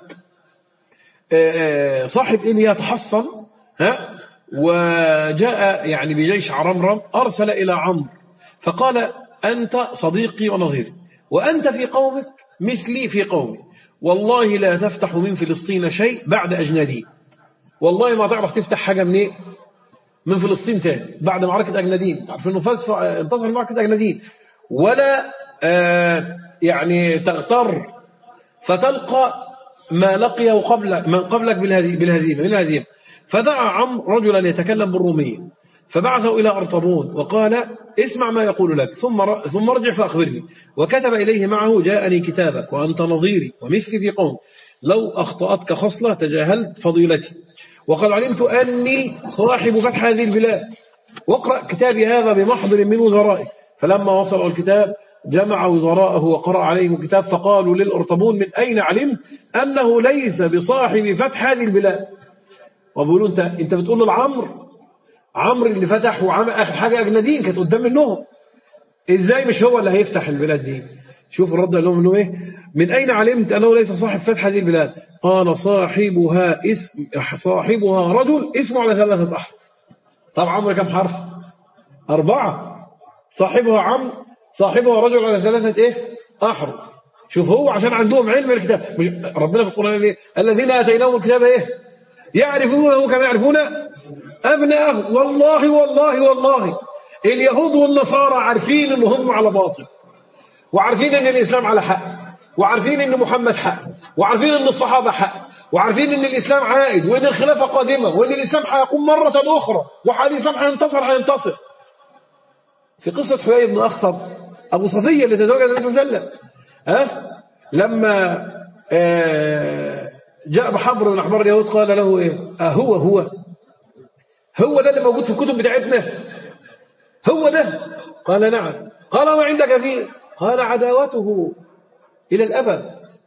صاحب إليا تحصن، ها، وجاء يعني بجيش عرمرم، أرسل إلى عمرو فقال أنت صديقي ونظيري، وأنت في قومك مثلي في قومي، والله لا تفتح من فلسطين شيء بعد أجنادين، والله ما تعرف تفتح حاجة من إيه؟ من فلسطين تاني بعد معركة أجنادين. تعرف أنه فاز انتصر في معركة أجنادين، ولا آه يعني تغتر فتلقى ما لقيه قبل من قبلك بالهزيمة بالهزيمة. فدعا عمرو رجلا يتكلم بالرومية فبعثه إلى أرطبون وقال اسمع ما يقول لك ثم ثم ارجع فأخبرني. وكتب إليه معه جاءني كتابك وأنت نظيري ومثلي في قوم لو أخطأتك خصلة تجاهلت فضيلتي وقد علمت أني صاحب فتح هذه البلاد واقرأ كتابي هذا بمحضر من وزرائه. فلما وصل الكتاب جمع وزراءه وقرأ عليهم الكتاب فقالوا للأرطبون من أين علمت أنه ليس بصاحب فتح هذه البلاد. وبيقولوا أنت أنت بتقول للعمر عمرو اللي فتح وعمل آخر حاجة أجنادين كانت قدام منهم إزاي مش هو اللي هيفتح البلاد دي؟ شوف الرد قال لهم إنه إيه من أين علمت أنه ليس صاحب فتح هذه البلاد؟ قال صاحبها اسم صاحبها رجل اسمه على ثلاثة أحرف. طب عمرو كم حرف؟ أربعة. صاحبها عمرو صاحبها رجل على ثلاثة إيه أحرف. شوف هو عشان عندهم علم الكتاب مش ربنا في القرآن إيه الذين آتيناهم الكتاب إيه يعرفونه كما يعرفون أبناءهم. والله والله والله اليهود والنصارى عارفين إن هم على باطل وعارفين إن الإسلام على حق وعارفين إن محمد حق وعارفين إن الصحابة حق وعارفين إن الإسلام عائد وإن الخلافة قادمة وإن الإسلام هيقوم مرة أخرى والإسلام هينتصر هينتصر. في قصة حيي بن أخطب أبو صفية اللي تزوج النبي صلى الله عليه وسلم ها لما آه جاء بحبر من أحبار اليهود قال له إيه أهو هو هو ده اللي موجود في الكتب بتاعتنا هو ده قال نعم. قال ما عندك فيه قال عداوته إلى الأبد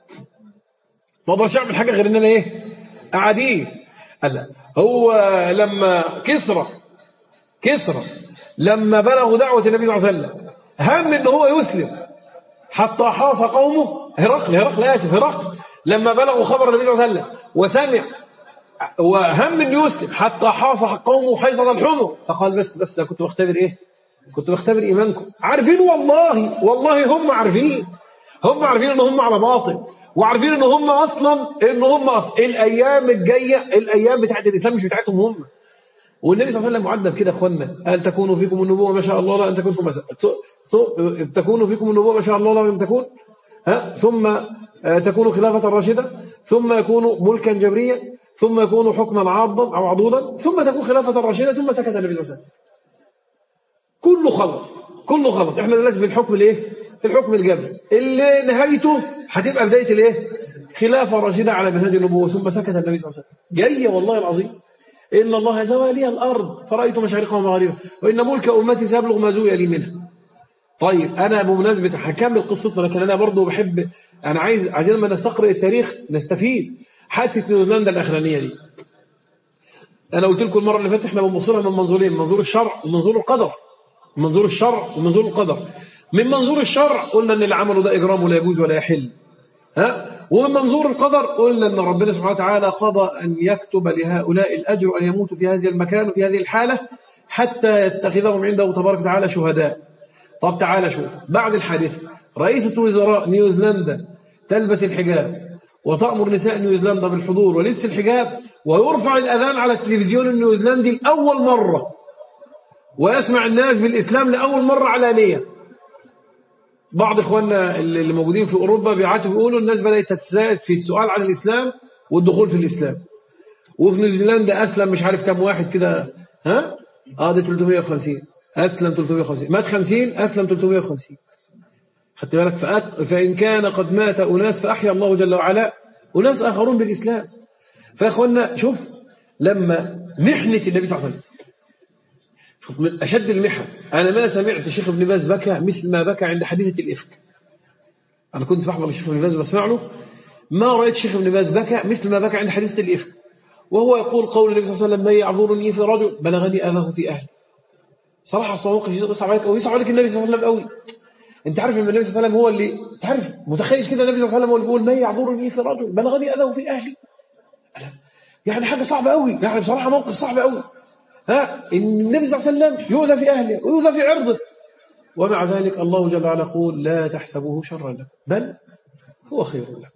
ما اقدرش اعمل حاجة غير ان انا ايه أعاديه. قال هو لما كسرى كسرى لما بلغوا دعوة النبي صلى الله عليه وسلم هم ان هو يسلم حتى حاص قومه هرقل هرقل آسف هرقل لما بلغوا خبر النبي صلى الله عليه وسلم وسمع وهم ان يسلم حتى حاص قومه حيصة الحمر فقال بس بس ده كنت بختبر ايه كنت بختبر ايمانكم. عارفين والله والله هم عارفين هم عارفين ان هم على باطل وعارفين ان هم اصلا ان هم اصلا الايام الجايه الايام بتاعت الاسلام مش بتاعتهم هم. والنبي صلى الله عليه وسلم معدب كده اخوانا قال تكونوا فيكم النبوه ما شاء الله لا ان تكون فيكم تكونوا فيكم النبوه ما شاء الله لا لم تكون ها ثم تكون خلافه راشده ثم يكون ملكا جبريا ثم يكون حكما عاضا او عضوضا ثم تكون خلافه راشده ثم سكت النبي صلى الله عليه وسلم. كله خلص كله خلص. احنا دلوقتي في الحكم الايه في الحكم الجبري اللي نهايته هتبقى بدايه الايه خلافه راشده على منهج النبوه ثم سكت النبي صلى الله عليه وسلم. جايه والله العظيم ان الله زوى لي الارض فرايت مشارقها ومغاربها وان ملك امتي سيبلغ ما زوي لي منها. طيب انا بمناسبه هكمل قصتنا لكن انا برضو بحب انا عايز عايزين لما نستقرأ التاريخ نستفيد. حادثه نيوزيلندا الاخرانيه دي انا قلت لكم المره اللي فاتت احنا بنبص من منظورين منظور الشرع ومنظور القدر منظور الشرع ومنظور القدر. من منظور الشرع قلنا ان اللي عمله ده اجرام ولا يجوز ولا يحل ها ومن منظور القدر قلنا ان ربنا سبحانه وتعالى قضى ان يكتب لهؤلاء الاجر ان يموتوا في هذا المكان وفي هذه الحاله حتى يتخذهم عنده تبارك وتعالى شهداء. طب تعالى شوف بعد الحادثه رئيسه وزراء نيوزيلندا تلبس الحجاب وتأمر نساء نيوزيلندا بالحضور ولبس الحجاب ويرفع الاذان على التلفزيون النيوزيلندي لاول مره ويسمع الناس بالإسلام لأول مرة علانية. بعض إخواننا اللي موجودين في أوروبا بيعاتوا بيقولوا الناس بدأت تتزايد في السؤال عن الإسلام والدخول في الإسلام. وفي نيوزيلندا أسلم مش عارف كم واحد كده ها آه ده ثلاثمائة وخمسين أسلم ثلاثمائة وخمسين مات خمسين أسلم ثلاثمائة وخمسين. خدت بالك فأت فإن كان قد مات أناس فأحيا الله جل وعلا أناس آخرون بالإسلام. فيا إخواننا شوف لما محنة النبي صلى الله عليه وسلم شوف من أشد المحن أنا ما سمعت الشيخ ابن باز بكى مثل ما بكى عند حديثة الإفك. أنا كنت بحضر الشيخ ابن باز بسمع له ما رأيت الشيخ ابن باز بكى مثل ما بكى عند حديثة الإفك وهو يقول قول النبي صلى الله عليه وسلم ما يعذرني في رجل بلغني أذاه في أهلي. صراحة صواقف يصعب عليك أو يصعب عليك النبي صلى الله عليه وسلم قوي. أنت عارف إن النبي صلى الله عليه وسلم هو اللي تعرف متخيل كده النبي صلى الله عليه وسلم هو اللي بيقول ما يعذرني في رجل بلغني أذاه في أهلي. يعني حاجة صعبة قوي يعني بصراحة موقف صعب قوي ها إن النبي صلى الله عليه وسلم يؤذى في أهله ويؤذى في عرضه ومع ذلك الله جل وعلا يقول لا تحسبوه شرا لكم بل هو خير لكم.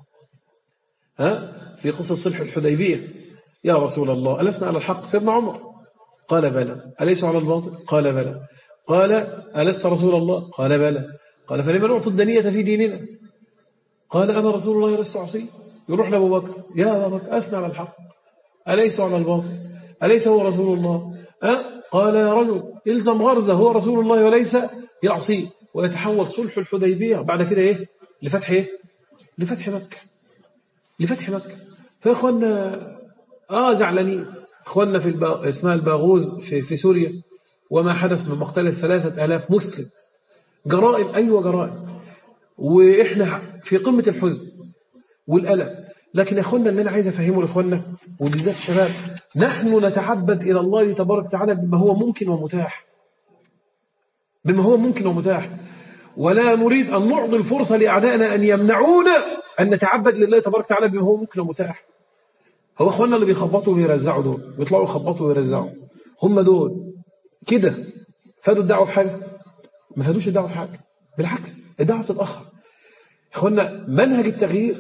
ها في قصة صلح الحديبية يا رسول الله ألسنا على الحق سيدنا عمر قال بلى أليس على الباطل قال بلى قال ألست رسول الله قال بلى قال فلما نعطي الدنية في ديننا قال أنا رسول الله لست أعصيه يروح لأبو بكر، يا أبا بكر أثنى على الحق أليس على الباطل، أليس هو رسول الله؟ أه؟ قال يا رجل إلزم غرزة، هو رسول الله وليس يعصيه. ويتحول صلح الحديبية بعد كده إيه؟ لفتح إيه؟ لفتح مكة، لفتح مكة. فإخواننا آه زعلانين، إخواننا في البا... اسمها الباغوز في... في سوريا، وما حدث من مقتل ثلاثة آلاف مسلم، جرائم، أيوة جرائم، وإحنا في قمة الحزن والألم. لكن يا أخوانا اللي أنا عايز أفهمه لإخواننا وبالذات الشباب، نحن نتعبد إلى الله تبارك وتعالى بما هو ممكن ومتاح، بما هو ممكن ومتاح، ولا نريد أن نعطي الفرصة لأعدائنا أن يمنعونا أن نتعبد لله تبارك وتعالى بما هو ممكن ومتاح. هو أخوانا اللي بيخبطوا ويرزعوا دول، بيطلعوا يخبطوا ويرزعوا، هم دول كده فادوا الدعوة في حاجة؟ ما فادوش الدعوة في حاجة، بالعكس الدعوة بتتأخر. أخوانا منهج التغيير،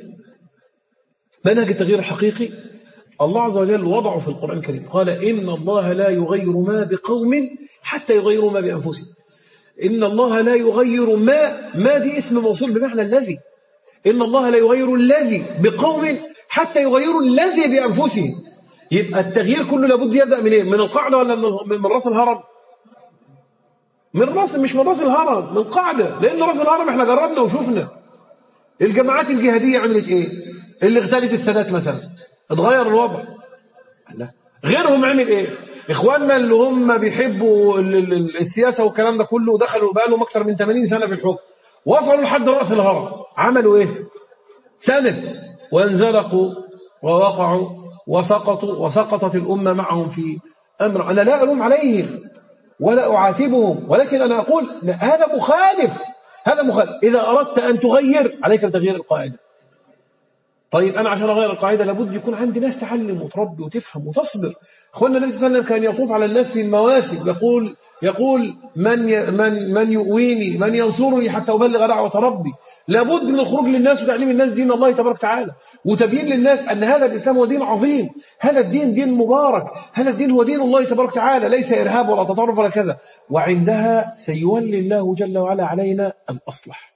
منهج التغيير الحقيقي الله عز وجل وضعه في القرآن الكريم، قال إن الله لا يغير ما بقوم حتى يغيروا ما بأنفسهم. إن الله لا يغير ما، ما دي اسم موصول بمعنى الذي، إن الله لا يغير الذي بقوم حتى يغيروا الذي بأنفسهم. يبقى التغيير كله لابد يبدأ من إيه؟ من القاعدة ولا من راس الهرم؟ من راس، مش من راس الهرم، من القاعدة. لأن راس الهرم احنا جربنا وشوفنا الجماعات الجهادية عملت إيه؟ اللي اغتالت السادات مثلا اتغير الوضع. لا. غيرهم عمل إيه؟ إخواننا اللي هم بيحبوا السياسة والكلام ده كله ودخلوا بقى لهم أكثر من ثمانين سنة في الحكم، وصلوا لحد رأس الهرم، عملوا إيه؟ سنة وانزلقوا ووقعوا وسقطوا، وسقطت الأمة معهم في أمر. أنا لا ألوم عليهم ولا أعاتبهم، ولكن أنا أقول هذا مخالف، هذا مخالف. إذا أردت أن تغير عليك بتغيير القاعدة. طيب أنا عشان أغير القاعدة لابد يكون عندي ناس تعلم وتربي وتفهم وتصبر. أخوانا النبي صلى الله عليه وسلم كان يطوف على الناس في المواسم يقول يقول من من من يؤويني، من ينصرني حتى أبلغ دعوة ربي. لابد من الخروج للناس وتعليم الناس دين الله تبارك وتعالى، وتبيين للناس أن هذا الإسلام هو دين عظيم، هذا الدين دين مبارك، هذا الدين هو دين الله تبارك وتعالى، ليس إرهاب ولا تطرف ولا كذا. وعندها سيولي الله جل وعلا علينا الأصلح،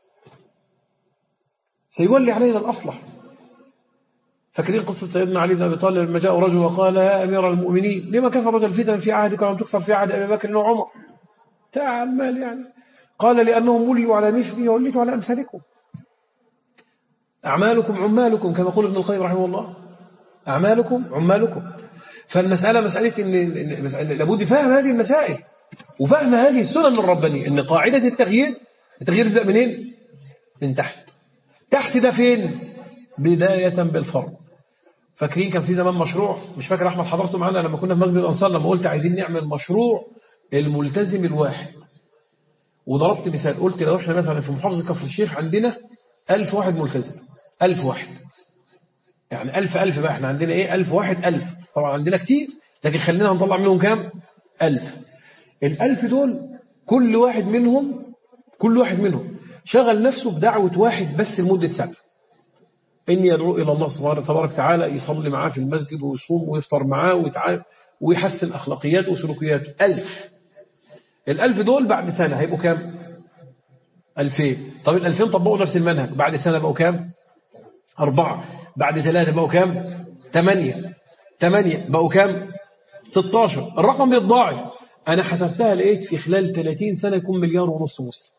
سيولي علينا الأصلح. فاكرين قصة سيدنا علي بن أبي طالب لما جاء رجل وقال يا أمير المؤمنين لما كثرت الفتن في عهدك ولم تكثر في عهد أبي بكر وعمر؟ تعمل يعني. قال لأنهم ولوا على مثلي ووليت على أمثالكم، أعمالكم عمالكم كما يقول ابن القيم رحمه الله، أعمالكم عمالكم. فالمسألة مسألة إن لابد فهم هذه المسائل وفهم هذه السنن الربانية، إن قاعدة التغيير، التغيير يبدأ منين؟ من تحت. تحت ده فين؟ بداية بالفرد. فاكرين كان في زمان مشروع، مش فاكر أحمد حضرته معنا لما كنا في مسجد الأنصار، لما قلت عايزين نعمل مشروع الملتزم الواحد، وضربت مثال قلت لو احنا مثلا في محافظة كفر الشيخ عندنا ألف واحد ملتزم، ألف واحد يعني ألف ألف بقى، احنا عندنا ايه ألف واحد ألف، طبعا عندنا كتير لكن خلينا نطلع منهم كام؟ ألف. الألف دول كل واحد منهم كل واحد منهم شغل نفسه بدعوة واحد بس لمدة سنة، إني يدعو إلى الله سبحانه تبارك وتعالى، يصلي معاه في المسجد ويصوم ويفطر معاه ويتعامل ويحسن أخلاقياته وسلوكياته. ألف. الألف دول بعد سنة هيبقوا كام؟ ألفين. طب الألفين طبقوا نفس المنهج، بعد سنة بقوا كام؟ أربعة. بعد ثلاثة بقوا كام؟ ثمانية. ثمانية بقوا كام؟ ستاشر. الرقم بيتضاعف. أنا حسبتها لقيت في خلال ثلاثين سنة يكون مليار ونص مسلم،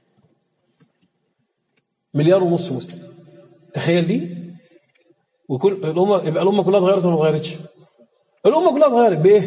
مليار ونص مسلم. تخيل دي. وكل الأمة، يبقى الأمة كلها اتغيرت ولا ما اتغيرتش؟ الأمة كلها اتغيرت بإيه؟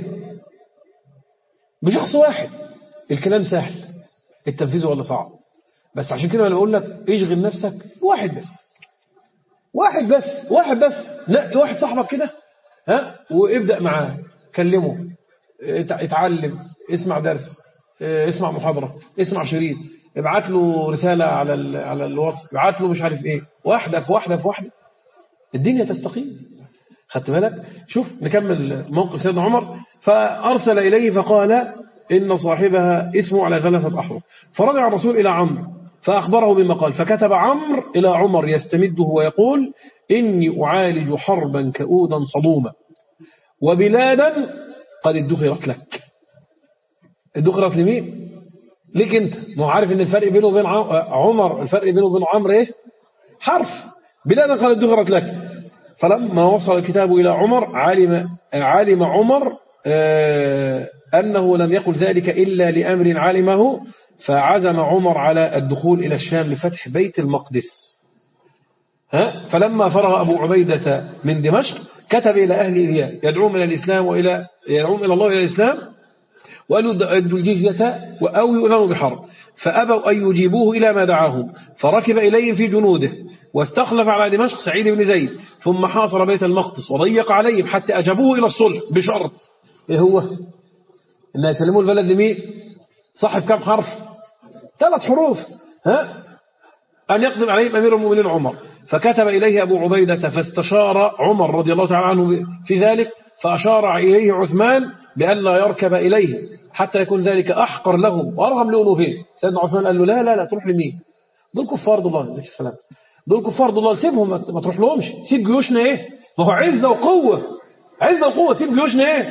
بشخص واحد. الكلام سهل، التنفيذ ولا صعب؟ بس عشان كده انا بقول لك اشغل نفسك واحد بس، واحد بس، واحد بس، نقي واحد صاحبك كده، ها، وابدأ معاه، كلمه، اتعلم، اسمع درس، اسمع محاضرة، اسمع شريط، ابعت له رسالة على ال على الواتس، ابعت له مش عارف ايه، واحدة في واحدة في واحدة الدنيا تستقيم. خدت بالك؟ شوف نكمل موقف سيدنا عمر. فأرسل إليه فقال إن صاحبها اسمه على ثلاثة أحرف. فرجع الرسول إلى عمرو فأخبره بما قال، فكتب عمرو إلى عمر يستمده ويقول إني أعالج حربا كؤودا صدوما وبلادا قد ادخرت لك. ادخرت لمين؟ ليك أنت. ما هو عارف إن الفرق بينه وبين عمر، الفرق بينه وبين عمرو إيه؟ حرف. بلادا قد ادخرت لك فلما وصل الكتاب إلى عمر علم, علم عمر أنه لم يقل ذلك إلا لأمر علمه، فعزم عمر على الدخول إلى الشام لفتح بيت المقدس. ها؟ فلما فرغ أبو عبيدة من دمشق كتب إلى أهل إلياء يدعوهم إلى الإسلام وإلى يدعوهم إلى الله إلى الإسلام وأن يدوا الجزية أو يؤذنوا بحرب، فأبوا أن يجيبوه إلى ما دعاهم، فركب إليهم في جنوده واستخلف على دمشق سعيد بن زيد، ثم حاصر بيت المقدس وضيق عليهم حتى أجابوه إلى الصلح بشرط. إيه هو؟ إن يسلموا البلد لمين؟ صاحب كم حرف؟ ثلاث حروف. ها؟ أن يقدم عليهم أمير المؤمنين عمر، فكتب إليه أبو عبيدة فاستشار عمر رضي الله تعالى عنه في ذلك، فأشار إليه عثمان بأن لا يركب إليه حتى يكون ذلك أحقر لهم وأرغم لأنوفهم. سيدنا عثمان قال له لا لا لا تروح لمين؟ دول كفار دول زي السلام، دول كفار دول سيبهم ما تروح لهمش، سيب جيوشنا إيه؟ ما هو عزة وقوة، عزة وقوة، سيب جيوشنا إيه؟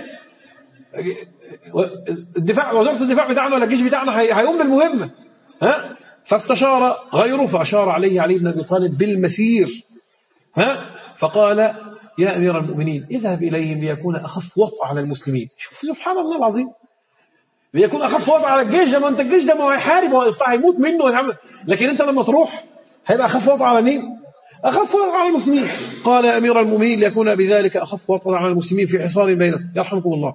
الدفاع، وزارة الدفاع بتاعنا ولا الجيش بتاعنا هيقوم بالمهمة. ها؟ فاستشار غيره فأشار عليه علي بن أبي طالب بالمسير. ها؟ فقال يا أمير المؤمنين اذهب إليهم ليكون أخف وطأ على المسلمين. شوف سبحان الله العظيم، ليكون أخف وطأ على الجيش ده، ما أنت الجيش ده ما هو هيحارب ويستطيع يموت منه ويتعمل. لكن أنت لما تروح هيبقى أخف وطأ على مين؟ أخف وطأ على المسلمين. قال يا أمير المؤمنين ليكون بذلك أخف وطأ على المسلمين في حصار بينهم يرحمكم الله.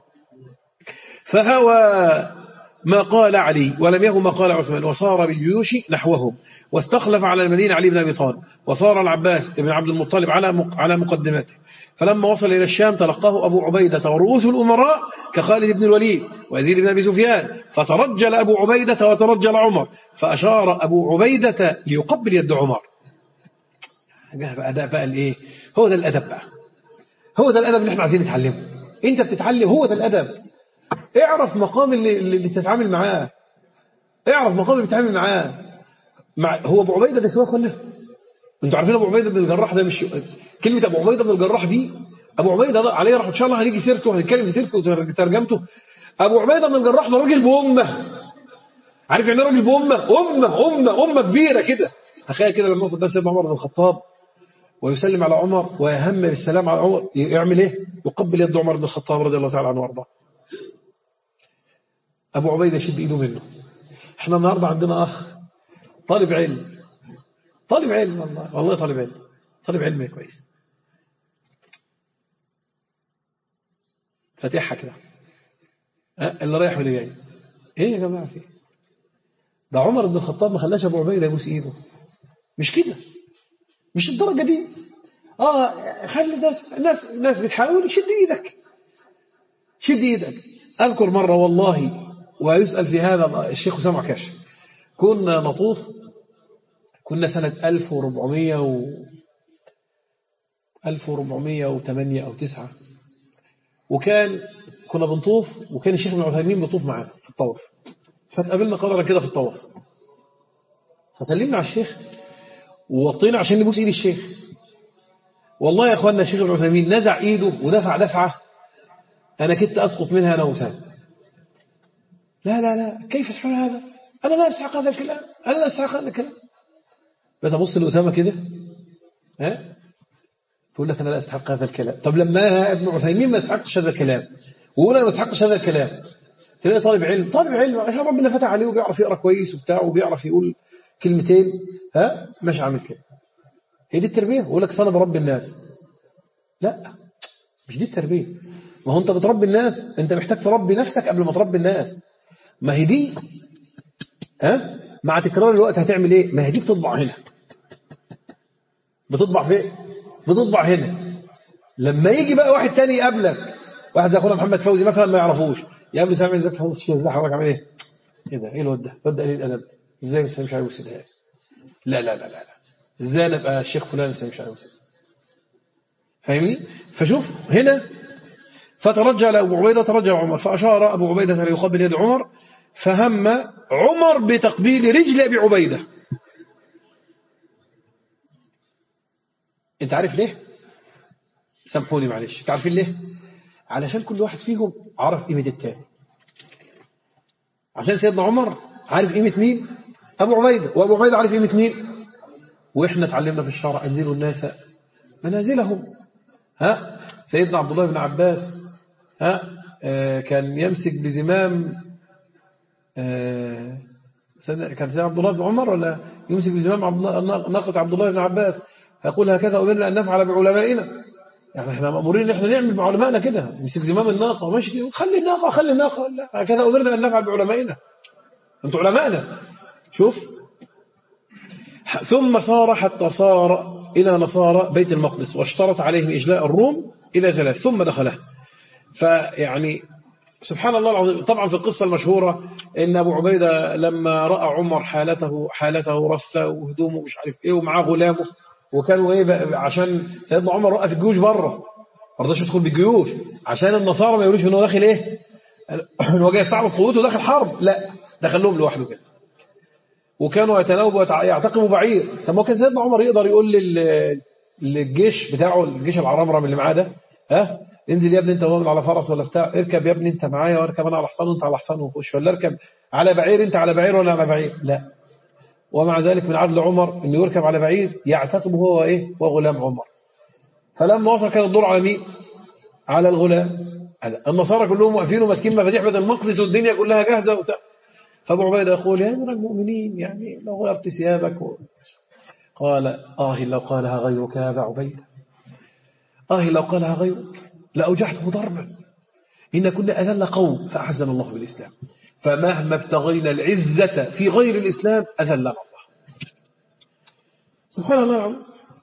فهوى ما قال علي ولم يهو ما قال عثمان، وصار بالجيوش نحوهم، واستخلف على المدينة علي بن أبي طالب، وصار العباس بن عبد المطلب على على مقدماته. فلما وصل إلى الشام تلقاه أبو عبيدة ورؤوس الأمراء كخالد بن الوليد ويزيد بن أبي سفيان، فترجل أبو عبيدة وترجل عمر، فأشار أبو عبيدة ليقبل يد عمر. أداء بقى الإيه؟ هو ده الأدب بقى، هو ده الأدب اللي احنا عايزين نتعلمه. أنت بتتعلم، هو ده الأدب. اعرف مقام اللي, اللي تتعامل معاه، اعرف مقام اللي بتتعامل معاه. مع هو ابو عبيده ده سواك ولا انتوا عارفين ابو عبيده بن الجراح ده؟ مش كلمه ابو عبيده بن الجراح دي، ابو عبيده ده عليه رحمه ان شاء الله هنيجي سيرته وهنتكلم في سيرته وترجمته. ابو عبيده بن الجراح ده راجل بامه، عارف يعني راجل بامه؟ امه امه امه كبيره كده. تخيل كده لما يقف قدام سيدنا عمر بن الخطاب ويسلم على عمر ويهم بالسلام على عمر، يعمل ايه؟ يقبل يد عمر بن الخطاب رضي الله تعالى عنه وارضاه. أبو عبيدة يشد إيده منه. احنا النهاردة عندنا أخ طالب علم، طالب علم والله والله طالب علم، طالب علم كويس، فاتحها كده اللي رايح واللي جاي. ايه يا جماعة فيه؟ ده عمر بن الخطاب ما خلاش أبو عبيدة يبوس إيده، مش كده، مش الدرجة دي. اه خلي الناس الناس الناس بتحاول، شد إيدك شد إيدك. أذكر مرة والله ويسأل في هذا الشيخ أسامة عكاش، كنا نطوف، كنا سنة ألف وأربعمائة و ألف وأربعمائة وثمانية أو تسعة، وكان كنا بنطوف وكان الشيخ ابن عثيمين بيطوف معنا في الطواف، فتقابلنا قدرا كده في الطواف، فسلمنا على الشيخ ووطينا عشان نبوس ايد الشيخ. والله يا اخواننا الشيخ ابن عثيمين نزع ايده ودفع دفعه انا كنت اسقط منها انا وسام. لا لا لا كيف تفعل هذا؟ انا لا استحق هذا الكلام، انا لا استحق هذا الكلام. بقيت ابص لاسامه كده، ها تقول لك انا لا استحق هذا الكلام. طب لما ابن عثيمين ما استحقش هذا الكلام ويقول انا ما استحقش هذا الكلام، تلاقي طالب علم طالب علم عشان ربنا فتح عليه وبيعرف يقرا كويس وبتاع وبيعرف يقول كلمتين، ها مش عامل كده. هي دي التربيه؟ يقول لك صلاه برب الناس، لا مش دي التربيه. ما هو انت بتربي الناس، انت محتاج تربي نفسك قبل ما تربي الناس. ما هي دي، ها مع تكرار الوقت هتعمل ايه؟ ما هي دي بتطبع هنا، بتطبع فين؟ بتطبع هنا. لما يجي بقى واحد تاني يقابلك، واحد زي اخونا محمد فوزي مثلا ما يعرفوش، يقابل سامع ازيك يا الشيخ، ازاي حضرتك عامل ايه؟ ايه ده؟ ايه الواد ده؟ الواد ده قليل الادب، ازاي بس مش عارف يسيبها؟ لا لا لا لا لا ازاي انا ابقى الشيخ فلان بس مش عارف يسيبها؟ فاهمني؟ فشوف هنا، فترجل ابو عبيده ترجل عمر، فاشار ابو عبيده ليقبل يد عمر، فهم عمر بتقبيل رجل ابي عبيده. انت عارف ليه؟ سامحوني معلش، تعرفين ليه؟ علشان كل واحد فيهم عرف قيمة التاني. عشان سيدنا عمر عارف قيمة مين؟ أبو عبيدة، وأبو عبيدة عارف قيمة مين؟ وإحنا اتعلمنا في الشرع أنزلوا الناس منازلهم، ها سيدنا عبد الله بن عباس ها آه كان يمسك بزمام آه كان سيدنا عبد الله بن عمر ولا يمسك بزمام عبد ناقة عبد الله بن عباس يقول هكذا أمرنا أن نفعل بعلمائنا. يعني احنا مأمورين ان احنا نعمل بعلمائنا كده، نمسك زمام الناقة ماشي خلي الناقة خلي الناقة، لا هكذا أمرنا أن نفعل بعلمائنا، انتوا علمائنا. شوف ثم صار حتى صار إلى نصارى بيت المقدس واشترط عليهم إجلاء الروم إلى ثلاث ثم دخلها. فيعني سبحان الله العظيم. طبعا في القصة المشهورة إن أبو عبيدة لما رأى عمر حالته حالته رثة وهدومه مش عارف إيه ومعاه غلامه، وكانوا إيه عشان سيدنا عمر وقف الجيوش بره ما رضاش يدخل بالجيوش عشان النصارى ما يقولوش إنه داخل إيه إنه جاي يستعرض قوته داخل حرب، لا دخل لهم لوحده كده. وكانوا يتناوبوا ويعتقموا بعير. طب ما كان سيدنا عمر يقدر يقول للجيش بتاعه الجيش العرمرم اللي معاه ده ها انزل يا ابني انت وهو على فرس ولا بتاع، اركب يا ابني انت معايا واركب انا على حصان وانت على حصان وخش، ولا اركب على بعير انت على بعير ولا على بعير، لا. ومع ذلك من عدل عمر انه يركب على بعير يعتقب هو ايه وغلام عمر. فلما وصل كان الدور على مين؟ على الغلام. النصارى كلهم واقفين وماسكين مفاتيح بيت المقدس والدنيا كلها جاهزه وبتاع. فابو عبيده يقول يا امير المؤمنين يعني لو غيرت ثيابك و... قال اه لو قالها غيرك يا ابا عبيده، اه لو قالها غيرك لأوجعته ضربا، إن كنا أذل قوم فأعزنا الله بالإسلام، فمهما ابتغينا العزة في غير الإسلام أذلنا الله. سبحان الله.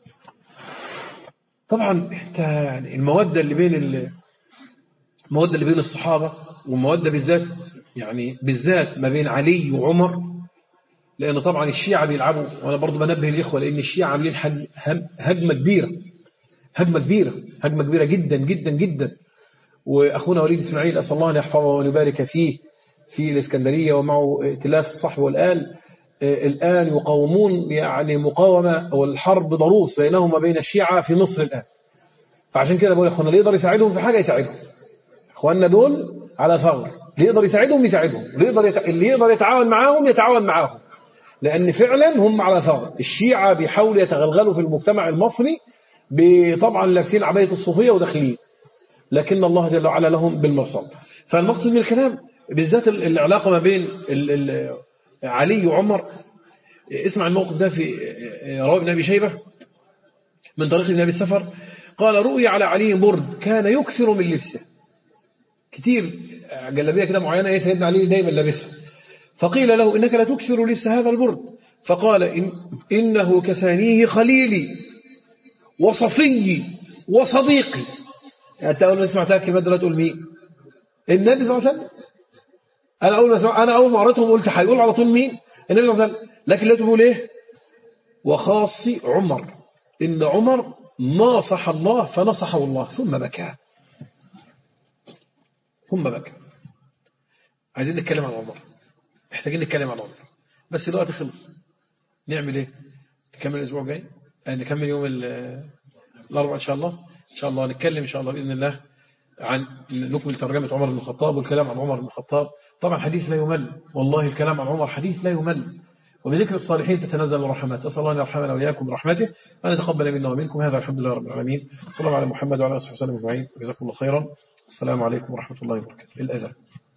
طبعا يعني المودة اللي بين المودة اللي بين الصحابة والمودة بالذات يعني بالذات ما بين علي وعمر، لأن طبعا الشيعة بيلعبوا، وأنا برضو بنبه الإخوة لأن الشيعة عاملين هجمة كبيرة هجمة كبيرة هجمة كبيرة جدا جدا جدا. وأخونا وليد إسماعيل أسأل الله أن يحفظه ويبارك فيه في الإسكندرية ومعه ائتلاف الصحب والآل الآن يقاومون يعني مقاومة والحرب ضروس بينهم وبين الشيعة في مصر الآن. فعشان كده بقول يا أخوانا اللي يقدر يساعدهم في حاجة يساعدهم، أخواننا دول على ثغر، اللي يقدر يساعدهم يساعدهم، اللي يقدر يت... اللي يقدر يتعاون معاهم يتعاون معاهم، لأن فعلا هم على ثغر. الشيعة بيحاولوا يتغلغلوا في المجتمع المصري طبعا لابسين عباية الصوفية وداخلين، لكن الله جل وعلا لهم بالمرصاد. فالمقصد من الكلام بالذات العلاقة ما بين ال ال علي وعمر. اسمع الموقف ده في رواه ابن أبي شيبة من طريق ابن أبي السفر قال رؤي على علي برد كان يكثر من لبسه، كتير جلبية كده معينة ايه سيدنا علي دايما لابسها، فقيل له إنك لا تكثر لبس هذا البرد، فقال إن إنه كسانيه خليلي وصفيي وصديقي. أنت أول ما سمعتها الكلمات دول تقول مين؟ النبي صلى الله عليه وسلم. أنا أول ما سمع... أنا أول ما قرأتهم قلت هيقول على طول مين؟ النبي صلى الله عليه وسلم. لكن لا تقول إيه؟ وخاصي عمر، إن عمر ناصح الله فنصحه الله ثم بكى ثم بكى. عايزين نتكلم عن عمر، محتاجين نتكلم عن عمر، بس الوقت خلص. نعمل إيه؟ نكمل الأسبوع الجاي، نكمل يوم الأربعاء إن شاء الله. إن شاء الله نتكلم إن شاء الله بإذن الله عن نكمل ترجمة عمر بن الخطاب والكلام عن عمر بن الخطاب. طبعا حديث لا يمل، والله الكلام عن عمر حديث لا يمل، وبذكر الصالحين تتنزل الرحمات. أسأل الله أن يرحمنا وإياكم برحمته وأن يتقبل منا ومنكم. هذا الحمد لله رب العالمين، صلى الله على محمد وعلى آله وصحبه وسلم أجمعين، جزاكم الله خيرا. السلام عليكم ورحمة الله وبركاته. الأذان.